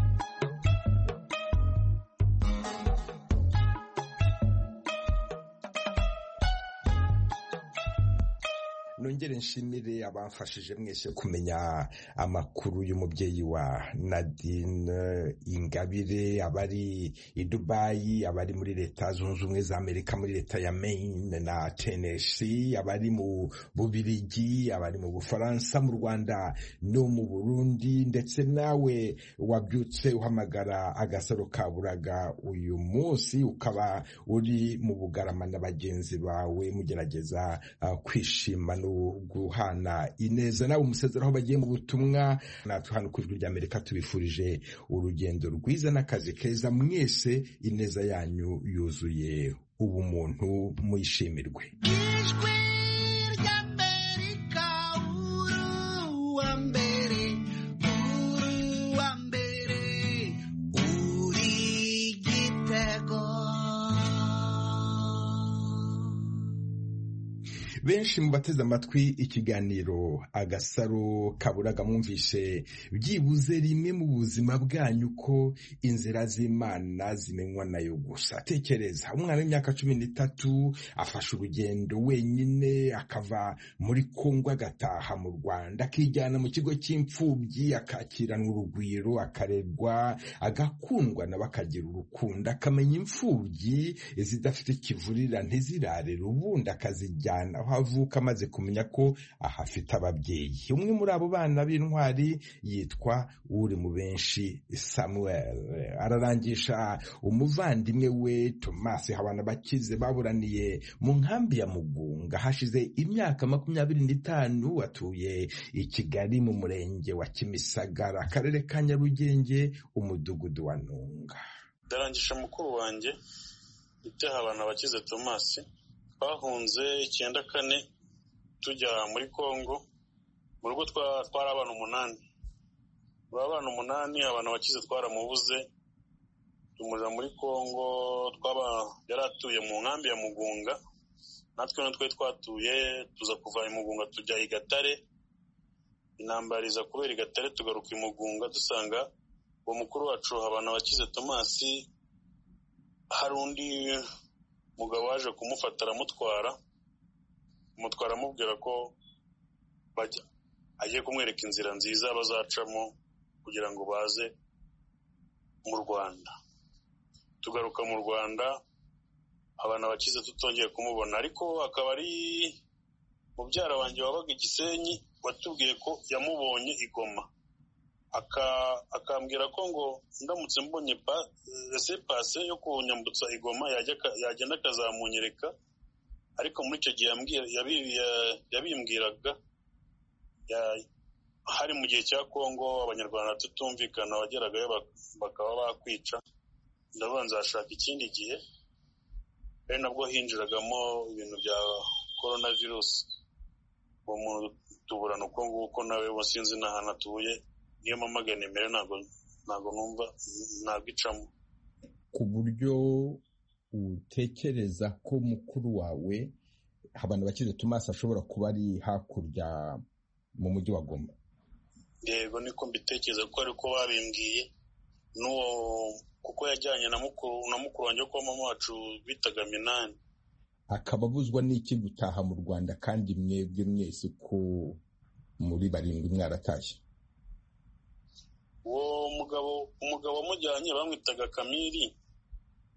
nongere nshimire abamfashije mwese kumenya amakuru y'umubyeyi wa Nadine Ingabire, abari i Dubai, abari muri Leta Zunze Ubumwe za Amerika, muri leta ya Maine na Tennessee, abari mu Bubiligi, abari mu Bufaransa, mu Rwanda no mu Burundi, ndetse nawe wabyutse uhamagara Agasaro Kaburaga uyu munsi ukaba uri mu Bugarama na bagenzi bawe mugerageza uh, kwishima no guhana ineza. nawe umusezeraho bagiye mu butumwa. natwe hano ku Ijwi ry'Amerika tubifurije urugendo rwiza n'akazi keza. mwese ineza yanyu yuzuye ubumuntu, muyishimirwe. Ijwi ry'Amerika, uru wa mbere, uru wa mbere, uri Gitego. benshi mu bateze amatwi ikiganiro Agasaro Kaburaga mwumvise byibuze rimwe mu buzima bwanyu ko inzira z'Imana zimenywa nayo gusa. tekereza umwana w'imyaka cumi n'itatu afashe urugendo wenyine, akava muri Kongo agataha mu Rwanda, akijyana mu kigo cy'imfubyi, akakiranwa urugwiro, akarerwa, agakundwa na bakagira urukundo, akamenya imfubyi zidafite ikivurira ntizirarere, ubundi akazijyana aho avuka amaze kumenya ko ahafite ababyeyi. umwe muri abo bana b'intwari yitwa uri mu benshi Samuel. ararangisha umuvandimwe we Thomas Habanabakize baburaniye mu nkambi ya Mugunga hashize imyaka makumyabiri n'itanu. atuye i Kigali mu murenge wa Kimisagara, akarere ka Nyarugenge, umudugudu wa Ntunga. ndarangisha mukuru wanjye itaha Habanabakize Thomas. twahunze icyenda kane tujya muri Kongo. mu rugo twari abana umunani. muri abana umunani Habanabakize twaramubuze, tumuja muri Kongo. twaba yari atuye mu nkambi ya Mugunga, natwe no twe twatuye, tuza kuva i Mugunga tujya i Gatare. intambara iza kubera i Gatare, tugaruka i Mugunga dusanga uwo mukuru wacu Habanabakize Thomas hari undi umugabo waje kumufata aramutwara umutwara amubwira ko bajya agiye kumwereka inzira nziza bazacamo kugira ngo baze mu Rwanda. tugaruka mu Rwanda Habanabakize tutongeye kumubona, ariko akaba ari mubyara wanjye wabaga i Gisenyi watubwiye ko yamubonye i Goma, akambwira ko ngo ndamutse mbonye ese pase yo kunyambutsa i Goma yagenda akazamunyereka. ariko muri icyo gihe yabimbwiraga hari mu gihe cya Kongo abanyarwanda tutumvikana, wageragayo bakaba bakwica. ndavuga nzashaka ikindi gihe, ari nabwo hinjiragamo ibintu bya corona virus. uwo muntu tuburana uko nguko, nawe wasinzi n'ahantu atuye, niyo mpamagana imbere ntabwo ntabwo numva ntabwo icamo. ku buryo utekereza ko mukuru wawe Habanabakize Thomas ashobora kuba ari hakurya mu mujyi wa Goma? yego niko mbitekereza, ko ariko babimbwiye n'uwo, kuko yajyanye na mukuru na mukuru wanjye ko mama wacu bitaga Minani. akaba abuzwa n'iki gutaha mu Rwanda kandi mwebwe mwese ko muri barindwi mwaratashye? uwo mugabo umugabo wamujyanye bamwitaga Kamiri,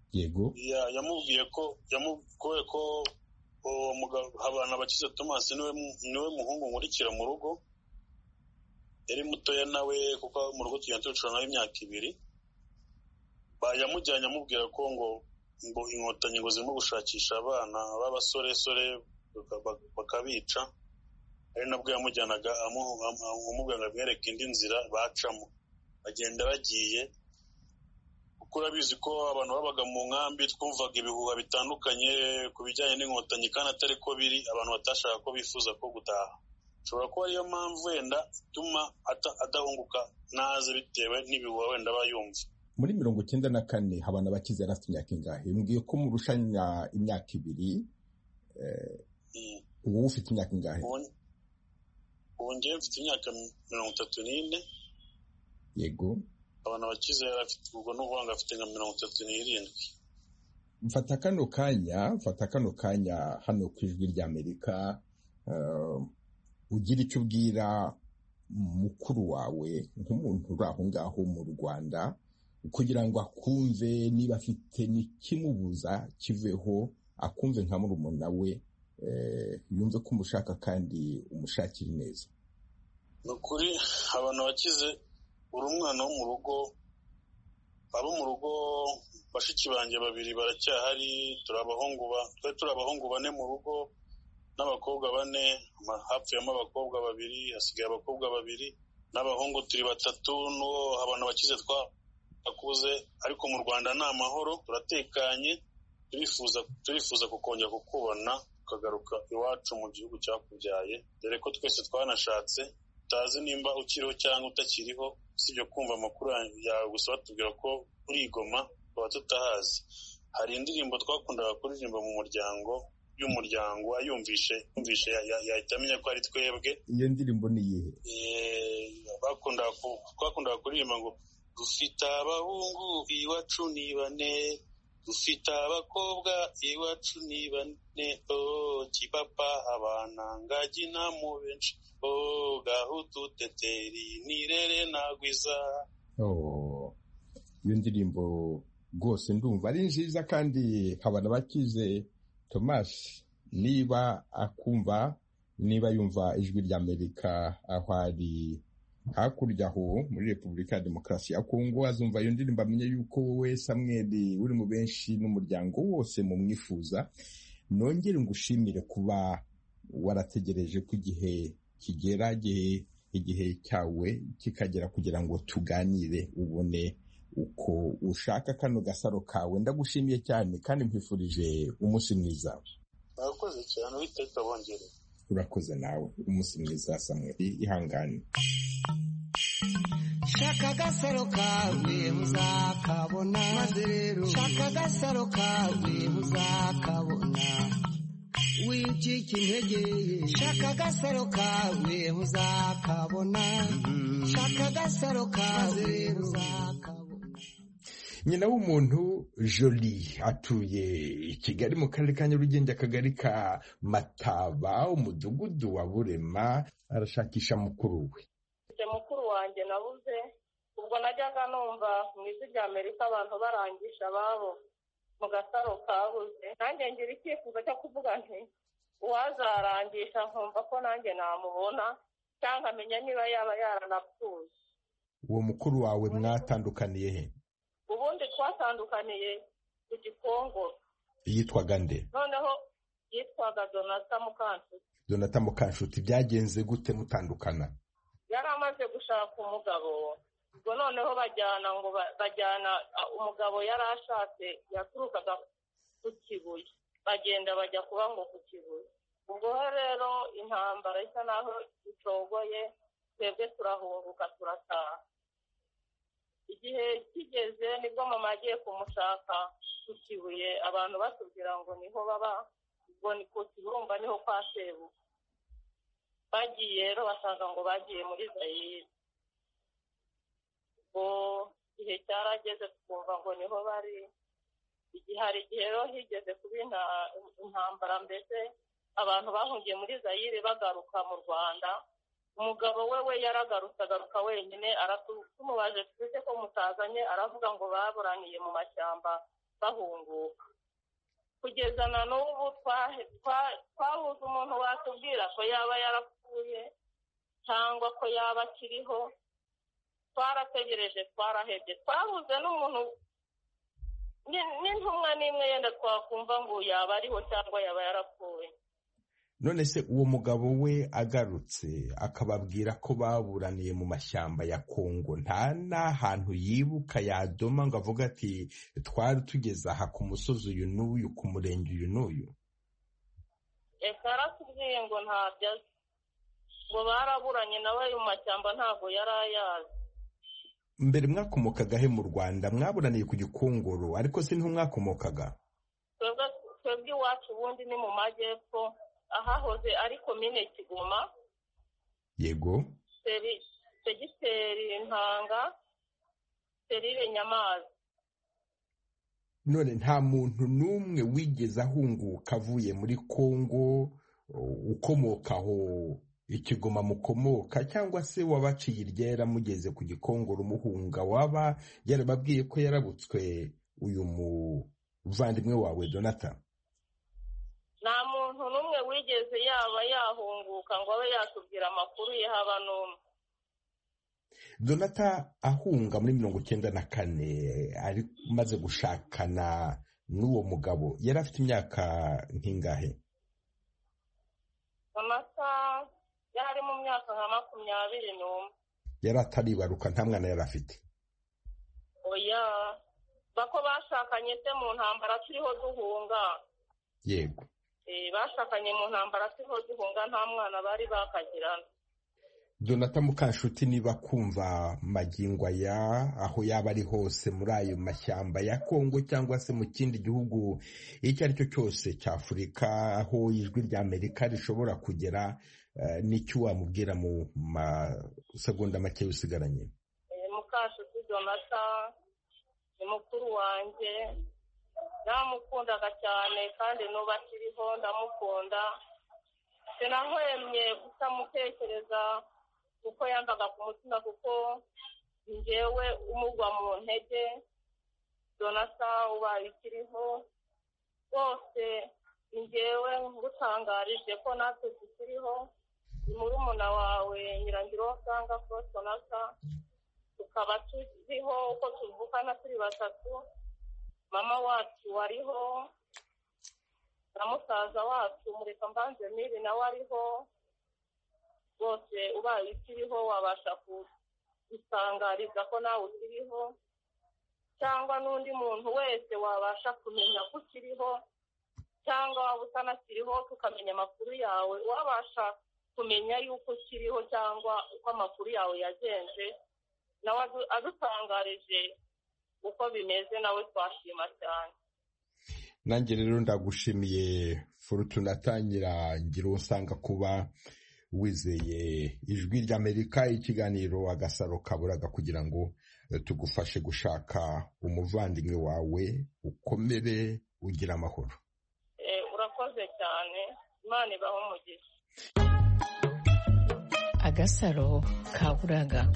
yego yamubwiye ko yamubwiye ko uwo mugabo Habanabakize Thomas niwe niwe muhungu nkurikira mu rugo, yari mutoya nawe kuko mu rugo tugenda tucura nawe imyaka ibiri. Bayamujyanye amubwira ko ngo ngo inkotanyi ngo zirimo gushakisha abana b'abasore sore bakabica, ari nabwo yamujyanaga amubwira ngo amwereke indi nzira bacamo. Bagenda bagiye kuko urabizi ko abantu babaga mu nkambi twumvaga ibihuha bitandukanye ku bijyanye n'inkotanyi kandi atari ko biri, abantu batashaka ko bifuza ko gutaha. Ushobora kuba ariyo mpamvu wenda ituma adahunguka naze bitewe n'ibihuha wenda bayumva. Muri mirongo icyenda na kane Habanabakize yari afite imyaka ingahe? Mbwiye ko murushanya imyaka ibiri, ubu ufite imyaka ingahe? Ubu ngiye mfite imyaka mirongo itatu n'ine. Yego. Habanabakize yari afite ubwo n'uvuga ngo afite nka mirongo itatu n'irindwi. Mfata kano kanya mfata kano kanya hano ku Ijwi ry'Amerika, ugira icyo ubwira mukuru wawe nk'umuntu uri aho ngaho mu Rwanda kugira ngo akumve niba afite n'ikimubuza kiveho, akumve nka murumuna we, yumve ko umushaka kandi umushakira neza. Ni ukuri Habanabakize uri umwana wo mu rugo, abo mu rugo bashiki banjye babiri baracyahari, turi abahungu twari turi abahungu bane mu rugo n'abakobwa bane, hapfuyemo abakobwa babiri hasigaye abakobwa babiri, n'abahungu turi batatu n'uwo Habanabakize twakuze. Ariko mu Rwanda ni amahoro, turatekanye, turifuza turifuza kukongera kukubona ukagaruka iwacu mu gihugu cyakubyaye, dore ko twese twanashatse, utazi nimba ukiriho cyangwa utakiriho, usibye kumva amakuru yawe gusa batubwira ko urigoma tuba tutahazi. Hari indirimbo twakundaga kuririmba mu muryango y'umuryango, ayumvishe yumvishe yahita amenya ko ari twebwe. Iyo ndirimbo ni iyihe? Bakundaga twakundaga kuririmba ngo dufite abahungu iwacu ni bane, dufite abakobwa iwacu ni bane, oh kipapa abana ngagi na mu benshi, oh gahutu teteri nirere nagwiza. Oh, iyo ndirimbo rwose ndumva ari nziza. kandi Habanabakize Thomas niba akumva, niba yumva Ijwi ry'Amerika aho ari hakurya aho muri Repubulika ya Demokarasi ya Kongo, azumva iyo ndirimbo amenye yuko wowe Samweli uri mu benshi n'umuryango wose mu mwifuza. Nongere ngushimire kuba warategereje ko igihe kigera, igihe cyawe kikagera kugira ngo tuganire ubone uko ushaka kano gasaro kawe. Ndagushimiye cyane kandi mpifurije umunsi mwiza. Urakoze cyane, witeka bongere. Urakoze nawe, umunsi mwiza Samweli, ihangane. Shaka gasaro kawe muzakabona, maze rero shaka gasaro kawe muzakabona, wicika intege, shaka gasaro kawe muzakabona, shaka gasaro kawe muzakabona. Nyina w'umuntu Jolie atuye i Kigali mu karere ka Nyarugenge, akagari ka Mataba, umudugudu wa Burema, arashakisha mukuru we. Mukuru wanjye nabuze, ubwo najyaga numva mu Ijwi ry'Amerika abantu barangisha ababo mu gasaro kabuze, nanjye ngira icyifuzo cyo kuvuga nti uwazarangisha nkumva ko nanjye namubona cyangwa amenya niba yaba yaranapfuye. Uwo mukuru wawe mwatandukaniye he? Ubundi twatandukaniye ku Gikongoro. Yitwaga nde? Noneho yitwaga Donata Mukanshuti. Donata Mukanshuti, byagenze gute mutandukana? Yari amaze gushaka umugabo, ubwo noneho bajyana ngo bajyana umugabo yari ashatse yaturukaga ku Kibuye, bagenda bajya kuba ngo ku Kibuye. Ubwo rero intambara isa naho icogoye, twebwe turahunguka turataha. Igihe kigeze nibwo mama agiye kumushaka ku Kibuye, abantu batubwira ngo niho baba, ubwo ni ku Kibumba niho kwa Sebu. Bagiye rero basanga ngo bagiye muri Zaire. Ubwo igihe cyarageze twumva ngo niho bari. Igihe hari igihe rero higeze kuba intambara, mbese abantu bahungiye muri Zaire bagaruka mu Rwanda. Umugabo we we yaragarutse, agaruka wenyine, aratumubaje twese ko mutazanye, aravuga ngo baburaniye mu mashyamba bahunguka kugeza na n'ubu twabuze umuntu watubwira ko yaba yarapfuye cyangwa ko yaba akiriho. Twarategereje, twarahebye, twabuze n'umuntu n'intumwa n'imwe yenda twakumva ngo yaba ariho cyangwa yaba yarapfuye. None se uwo mugabo we agarutse akababwira ko baburaniye mu mashyamba ya Kongo, nta n'ahantu yibuka yadoma ngo avuga ati twari tugeze aha ku musozi uyu n'uyu ku murenge uyu n'uyu? Eka aratubwiye ngo ntabyo azi, ngo baraburanye nawe mu mashyamba ntabwo yari ayazi. Mbere mwakomokaga he mu Rwanda? Mwaburaniye ku Gikongoro ariko si nto mwakomokaga? Twebwe iwacu ubundi ni mu majyepfo ahahoze ari komine Kigoma. Yego. Segiteri Ntanga, Serire Nyamazi. None nta muntu n'umwe wigeze ahunguka avuye muri Kongo ukomokaho Ikigoma mukomoka, cyangwa se wabaciye iryera mugeze ku Gikongoro umuhunga, waba yarababwiye ko yarabutswe uyu muvandimwe wawe Donata? Nta muntu n'umwe wigeze yaba yahunguka ngo abe yatubwira amakuru ye haba n'umwe. Donata ahunga muri mirongo icyenda na kane ari maze gushakana n'uwo mugabo, yari afite imyaka nk'ingahe? Donata yari mu myaka nka makumyabiri n'umwe. Yari ataribaruka, nta mwana yari afite? Oya, bako bashakanye se mu ntambara turiho duhunga. Yego. Eh, bashakanye mu ntambara turiho duhunga, nta mwana bari bakagirana. Donata Mukanshuti, niba kumva magingo aya aho yaba ari hose muri ayo mashyamba ya Kongo cyangwa se mu kindi gihugu icyo ari cyo cyose cya Afurika aho ijwi rya Amerika rishobora kugera, uh, n'icyo wamubwira mu masegonda make usigaranye? Eh, Mukashuti Donata ni mukuru wanjye, namukundaga cyane kandi nuba akiriho ndamukunda. Sinahwemye gusamutekereza kuko yambaga ku mutima, kuko njyewe umugwa mu ntege. Donata ubaye ukiriho rwose, njyewe ngutangarije ko natwe tukiriho. Ni murumuna wawe Nyirangiro usanga ko Donata, tukaba turiho uko tuvukana turi batatu. Mama wacu wariho na musaza wacu Mureka Mbanze Miri nawe ariho. Bose ubaye ukiriho wabasha gusangariza ko nawe ukiriho, cyangwa n'undi muntu wese wabasha kumenya ko ukiriho, cyangwa waba utanakiriho tukamenya amakuru yawe, wabasha kumenya yuko ukiriho cyangwa uko amakuru yawe yagenze, nawe adutangarije uko bimeze, nawe twashima cyane. Nanjye rero ndagushimiye Fortunata Nyirangiro usanga kuba wizeye ijwi ry'Amerika ikiganiro Agasaro Kaburaga kugira ngo tugufashe gushaka umuvandimwe wawe, ukomere ugira amahoro. Eh, urakoze cyane, Imana ibahe umugisha. Agasaro Kaburaga.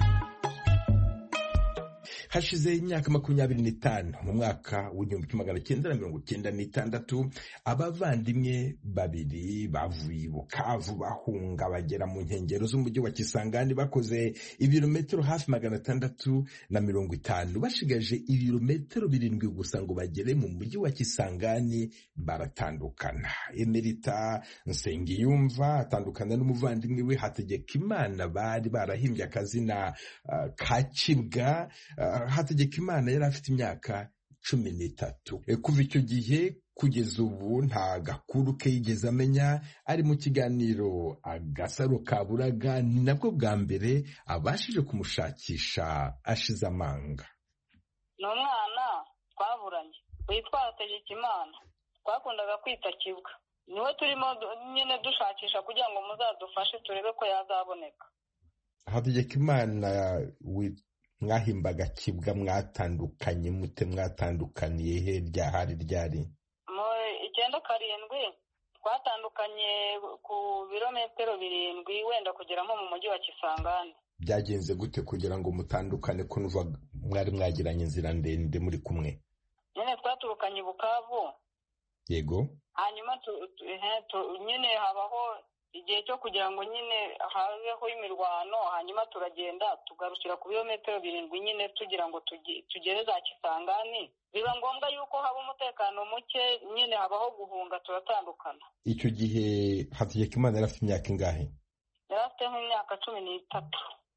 Hashize imyaka makumyabiri n'itanu mu mwaka w'igihumbi kimwe magana cyenda na mirongo cyenda n'itandatu abavandimwe babiri bavuye Bukavu bahunga bagera mu nkengero z'umujyi wa Kisangani bakoze ibirometero hafi magana atandatu na mirongo itanu, bashigaje ibirometero birindwi gusa ngo bagere mu mujyi wa Kisangani baratandukana. Emerita Nsengiyumva atandukana n'umuvandimwe we Hategekimana bari barahimbye akazina uh, ka Kibwa. uh, Hategekimana yari afite imyaka cumi n'itatu. Kuva icyo gihe kugeza ubu nta gakuru ke yigeze amenya. Ari mu kiganiro Agasaro Kaburaga ni nabwo bwa mbere abashije kumushakisha ashize amanga. Ni umwana twaburanye witwa Hategekimana, twakundaga kwita Kibwa. Niwe turimo nyine dushakisha kugira ngo muzadufashe turebe ko yazaboneka. Hategekimana mwahimbaga Kibwa mwatandukanye mute? Mwatandukaniye he? Ryahari ryari? Mu icyenda karindwi twatandukanye ku birometero birindwi wenda kugera nko mu mujyi wa Kisangani. Byagenze gute kugira ngo mutandukane ko nuva mwari mwagiranye inzira ndende muri kumwe? nyine twaturukanye i Bukavu. Yego. Hanyuma nyine habaho igihe cyo kugira ngo nyine habeho imirwano, hanyuma turagenda tugarukira ku birometero birindwi nyine tugira ngo tugere za Kisangani. Biba ngombwa yuko haba umutekano muke, nyine habaho guhunga, turatandukana. Icyo gihe Hategekimana yari afite imyaka ingahe? Yari afite nk'imyaka cumi n'itatu.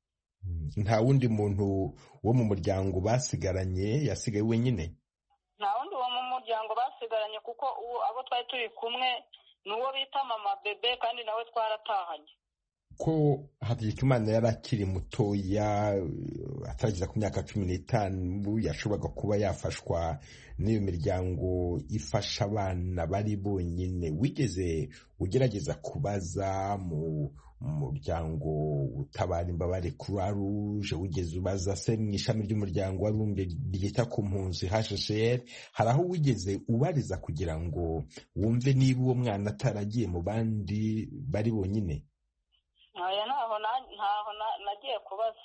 Nta wundi muntu wo mu muryango basigaranye, yasigaye wenyine? Nta wundi wo mu muryango basigaranye, kuko abo twari turi kumwe n'uwo bita mama bebe, kandi nawe twaratahanye. Ko Hategekimana yari akiri mutoya, atarageza ku myaka cumi n'itanu, yashoboraga kuba yafashwa n'iyo miryango ifasha abana bari bonyine. Wigeze ugerageza kubaza mu muryango utabara imbabare Croix Rouge? Wigeze ubaza se mu ishami ry'umuryango w'abibumbye ryita ku mpunzi H C R? Hari aho wigeze ubariza kugira ngo wumve niba uwo mwana ataragiye mu bandi bari bonyine? Aya ntaho ntaho nagiye kubaza.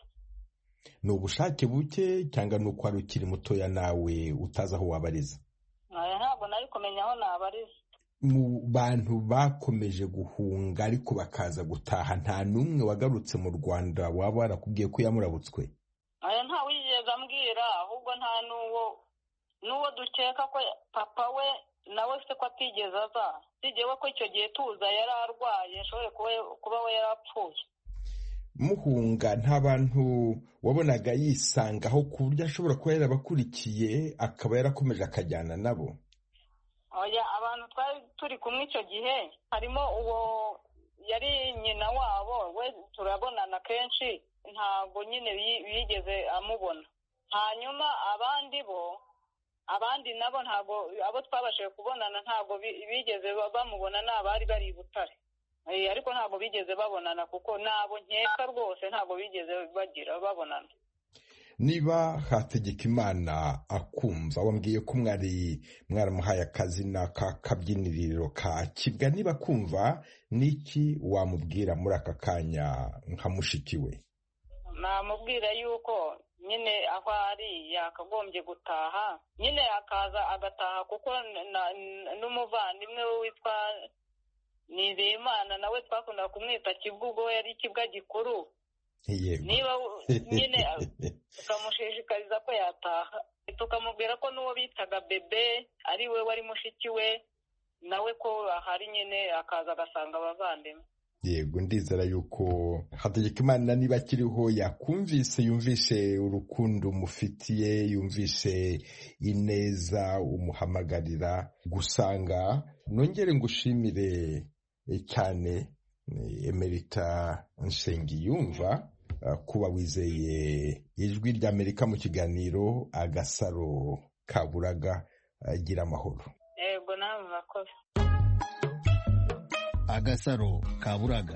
Ni ubushake buke cyangwa ni uko wari ukiri mutoya nawe utazi aho wabariza? Aya ntabwo nari kumenya aho nabariza. Mu bantu bakomeje guhunga ariko bakaza gutaha, nta n'umwe wagarutse mu Rwanda waba warakubwiye ko yamurabutswe? Aya nta wigeze ambwira, ahubwo nta n'uwo n'uwo dukeka ko papa we nawe se ko atigeze aza. Sigewe ko icyo gihe tuza yari arwaye, ashoboye kuba we yarapfuye. Muhunga nta bantu wabonaga yisangaho ku buryo ashobora kuba yarabakurikiye akaba yarakomeje akajyana nabo? Oya, abantu twari turi kumwe icyo gihe harimo uwo yari nyina wabo, we turabonana kenshi, ntabwo nyine bigeze amubona. Hanyuma abandi bo abandi nabo ntabwo, abo twabashije kubonana ntabwo bigeze bamubona, n'abari bari i Butare. Ariko ntabwo bigeze babonana, kuko nabo nkeka rwose ntabwo bigeze bagira babonana. Niba Hategekimana akumva, wambwiye ko mwari mwaramuhaye akazina k'akabyiniriro ka Kibwa, niba kumva niki wamubwira muri aka kanya nka mushiki we? Namubwira yuko nyine aho ari yakagombye gutaha, nyine akaza agataha, kuko n'umuvandimwe we witwa Nizeyimana nawe twakundaga kumwita Kibwa, ubwo yari Kibwa gikuru. Niba nyine tukamushishikariza ko yataha, tukamubwira ko n'uwo bitaga bebe ari we wari mushiki we, nawe ko ahari nyine akaza agasanga abavandimwe. Yego, ndizera yuko Hategekimana niba akiriho yakumvise, yumvise urukundo umufitiye, yumvise ineza umuhamagarira gusanga. Nongere ngushimire cyane Emerita Nsengiyumva kuba wizeye Ijwi ry'Amerika mu kiganiro Agasaro Kaburaga. Gira amahoro. Yego, nawe murakoze. Agasaro Kaburaga.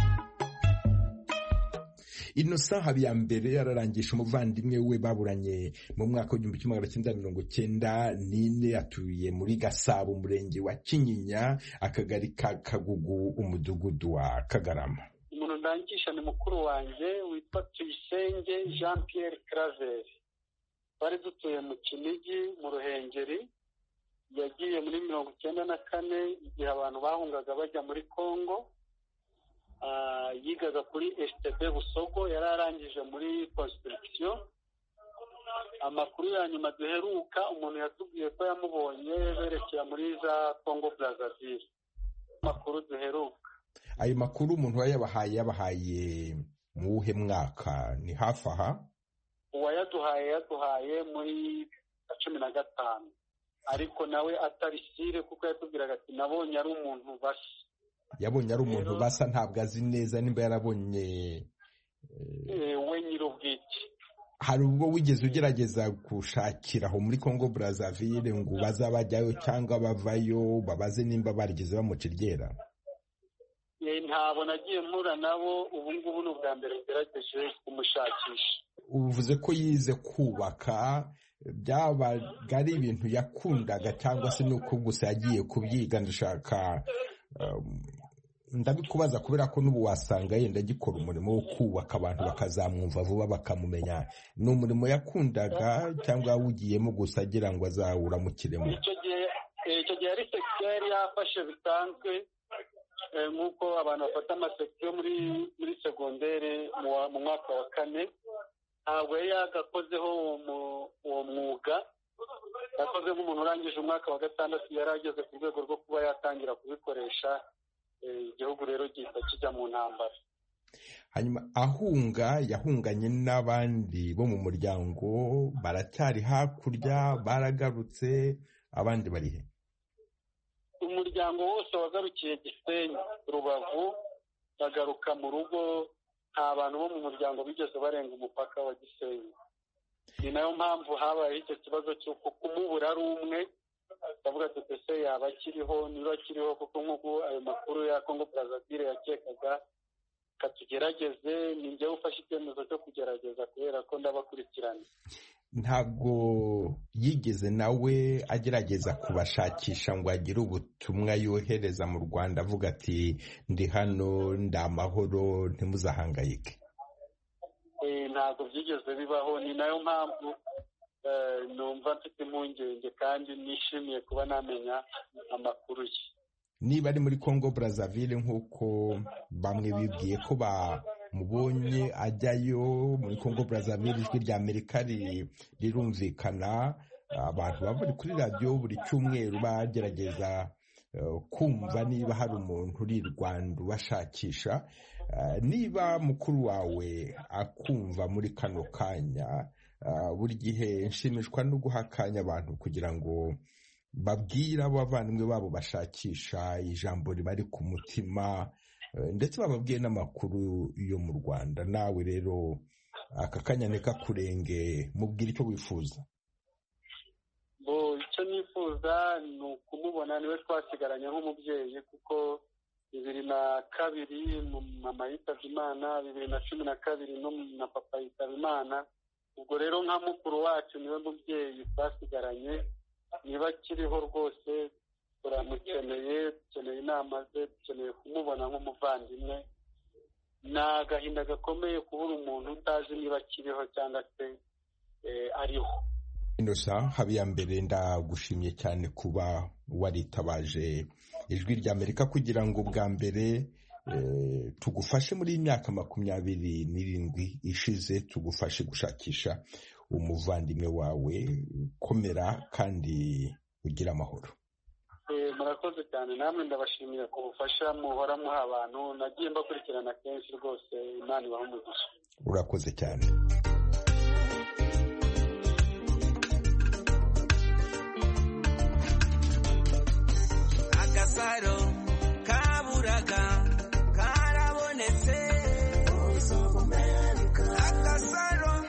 Innocent Habiyambere yararangisha umuvandimwe we baburanye mu mwaka w'igihumbi kimwe magana cyenda mirongo cyenda n'ine. Atuye muri Gasabo, umurenge wa Kinyinya, akagari ka Kagugu, umudugudu wa Kagarama. Umuntu ndangisha ni mukuru wanjye witwa Tuyisenge Jean Pierre Claver. Bari dutuye mu Kinigi mu Ruhengeri. Yagiye muri mirongo icyenda na kane igihe abantu bahungaga bajya muri Congo. Yigaga kuri S T B Busogo, yari arangije muri construction. Amakuru ya nyuma duheruka, umuntu yatubwiye ko yamubonye berekera muri za Congo Brazzaville. Amakuru duheruka. Ayo makuru umuntu wayabahaye yabahaye mu wuhe mwaka? Ni hafi aha? Uwayaduhaye yaduhaye muri cumi na gatanu, ariko nawe atari sire, kuko yatubwiraga ati nabonye ari umuntu bashya. Yabonye ari umuntu basa, ntabwo azi neza nimba yarabonye we nyir'ubwite. Hari ubwo wigeze ugerageza gushakira aho muri Congo Brazzaville ngo baza bajyayo cyangwa bavayo babaze nimba barigeze bamuca iryera? Ntabwo nagiye mpura nabo, ubu ngubu ni ubwa mbere ngerageje kumushakisha. Uvuze ko yize kubaka, byabaga ari ibintu yakundaga cyangwa se nuko gusa yagiye kubyiga? Ndashaka ndabikubaza kubera ko n'ubu wasanga yenda agikora umurimo wo kubaka abantu bakazamwumva vuba bakamumenya. Ni umurimo yakundaga cyangwa yawugiyemo gusa agira ngo azawuramukiremo? icyo gihe icyo gihe ari sekiteri yafashe bisanzwe nk'uko abantu bafata amasekisiyo muri muri segonderi mu mwaka wa kane. Ntabwo yari yagakozeho uwo mwuga, yakoze nk'umuntu urangije umwaka wa gatandatu, yari ageze ku rwego rwo kuba yatangira kubikoresha. Igihugu rero gihita kijya mu ntambara. Hanyuma ahunga yahunganye n'abandi bo mu muryango, baracyari hakurya, baragarutse, abandi bari he? Umuryango wose wagarukiye Gisenyi, Rubavu, bagaruka mu rugo. Nta bantu bo mu muryango bigeze barenga umupaka wa Gisenyi. Ni nayo mpamvu habaye icyo kibazo cy'uko kumubura ari umwe, ndavuga ati ese yaba akiriho, niba akiriho, kuko nk'uko ayo makuru ya Congo Brazzaville yakekaga. Katugerageze, ni njyewe ufashe icyemezo cyo kugerageza kubera ko ndabakurikirana. Ntabwo yigeze nawe agerageza kubashakisha ngo agire ubutumwa yohereza mu Rwanda avuga ati ndi hano, ndi amahoro, ntimuzahangayike? Ntabwo byigeze bibaho. Ni nayo mpamvu numva mfite impungenge kandi nishimiye kuba namenya amakuru ye. Niba ari muri Congo Brazzaville nk'uko bamwe bibwiye ko bamubonye ajyayo muri Congo Brazzaville, ijwi rya Amerika rirumvikana, abantu baba bari kuri radiyo buri cyumweru bagerageza kumva niba hari umuntu uri i Rwanda ubashakisha. Niba mukuru wawe akumva muri kano kanya, buri gihe nshimishwa no guha akanya abantu kugira ngo babwira abavandimwe babo bashakisha ijambo ribari ku mutima, ndetse bababwiye n'amakuru yo mu Rwanda. Nawe rero aka kanya nikakurenge, mubwire icyo wifuza. Bo icyo nifuza ni ukumubona, niwe twasigaranye nk'umubyeyi, kuko bibiri na kabiri mama yitabye Imana, bibiri na cumi na kabiri no na papa yitaba Imana. Ubwo rero nka mukuru wacu niwe mubyeyi twasigaranye. Niba akiriho rwose turamukeneye, dukeneye inama ze, dukeneye kumubona nk'umuvandimwe. Ni agahinda gakomeye kubura umuntu utazi niba akiriho cyangwa se ariho. Innocent Habiyambere, ndagushimye cyane kuba waritabaje ijwi rya Amerika kugira ngo bwa mbere tugufashe muri imyaka makumyabiri n'irindwi ishize, tugufashe gushakisha umuvandimwe wawe. Komera kandi ugira amahoro. Murakoze cyane, namwe ndabashimiye ku bufasha muhora muha abantu. Nagiye mbakurikirana kenshi rwose, Imana ibahe umugisha. Urakoze cyane. Agasaro kaburaga karabonetse. Agasaro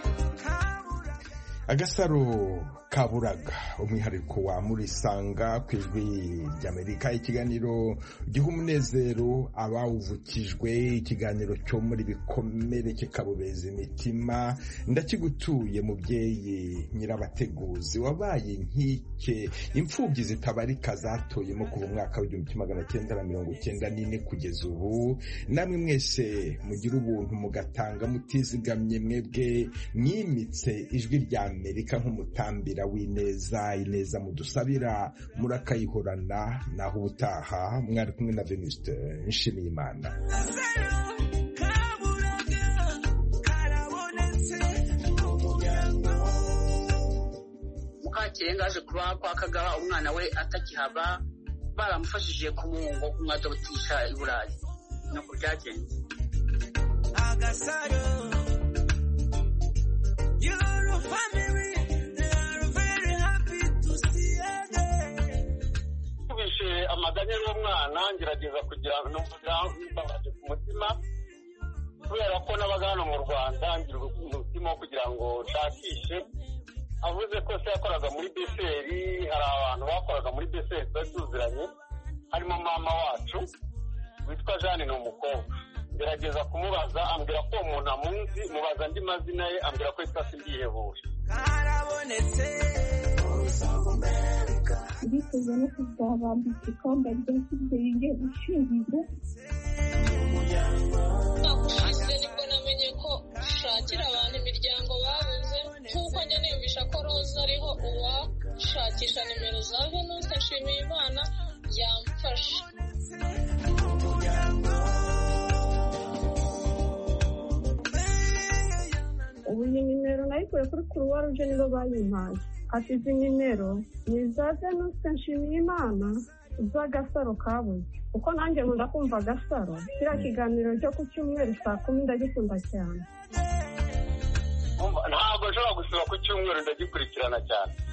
Agasaro kaburaga, umwihariko wa Murisanga ku ijwi ry'Amerika, ikiganiro giha umunezero abawuvukijwe, ikiganiro cyo muri bikomere kikabobeza imitima. Ndakigutuye mubyeyi nyirabateguzi, wabaye nkike imfubyi zitabarika zatoyemo kuva umwaka w'igihumbi kimwe magana cyenda na mirongo cyenda n'ine kugeza ubu. Namwe mwese mugira ubuntu mugatanga mutizigamye, mwebwe mwimitse ijwi rya Amerika nk'umutambira w'ineza, ineza mudusabira murakayihorana. Naho ubutaha, mwari kumwe na Venuste Nshimiyimana. Mukakirenga aje kuba kwa Kagaba, umwana we atakihaba, baramufashije kumungo kumwadotisha i Burayi. Nuko byagenze. Agasaro, you're a family, they are very happy to see again. Kubishe amaganya y'umwana, ngerageza kugira n'umbabaje ku mutima, kubera ko nabaga hano mu Rwanda, ngira umutima wo kugira ngo nshakishe. Avuze ko se yakoraga muri B C R, hari abantu bakoraga muri B C R twari tuziranye, harimo mama wacu witwa Jeanne, ni umukobwa. Ngerageza kumubaza, ambwira ko umuntu amunsi, mubaza andi mazina ye, ambwira ko yitwa Sindihebuje. arabonetse bifuza no kuzabambika ikamba rya kibyeyi gushingiza ushize nibwo namenye ko ushakira abantu imiryango babuze nk'uko njya niyumvisha ko roza ariho uwashakisha nimero za Venuste Nshimiyimana yamfasha. ubu iyi nimero nayikuye kuri Croix Rouge nibo bayimpaye. Ati izi nimero ni iza Venuste Nshimiyimana z'agasaro kabuze, kuko nanjye nkunda kumva agasaro. Kiriya kiganiro cyo ku cyumweru saa kumi ndagikunda cyane. ntabwo nshobora gusiba ku cyumweru ndagikurikirana cyane.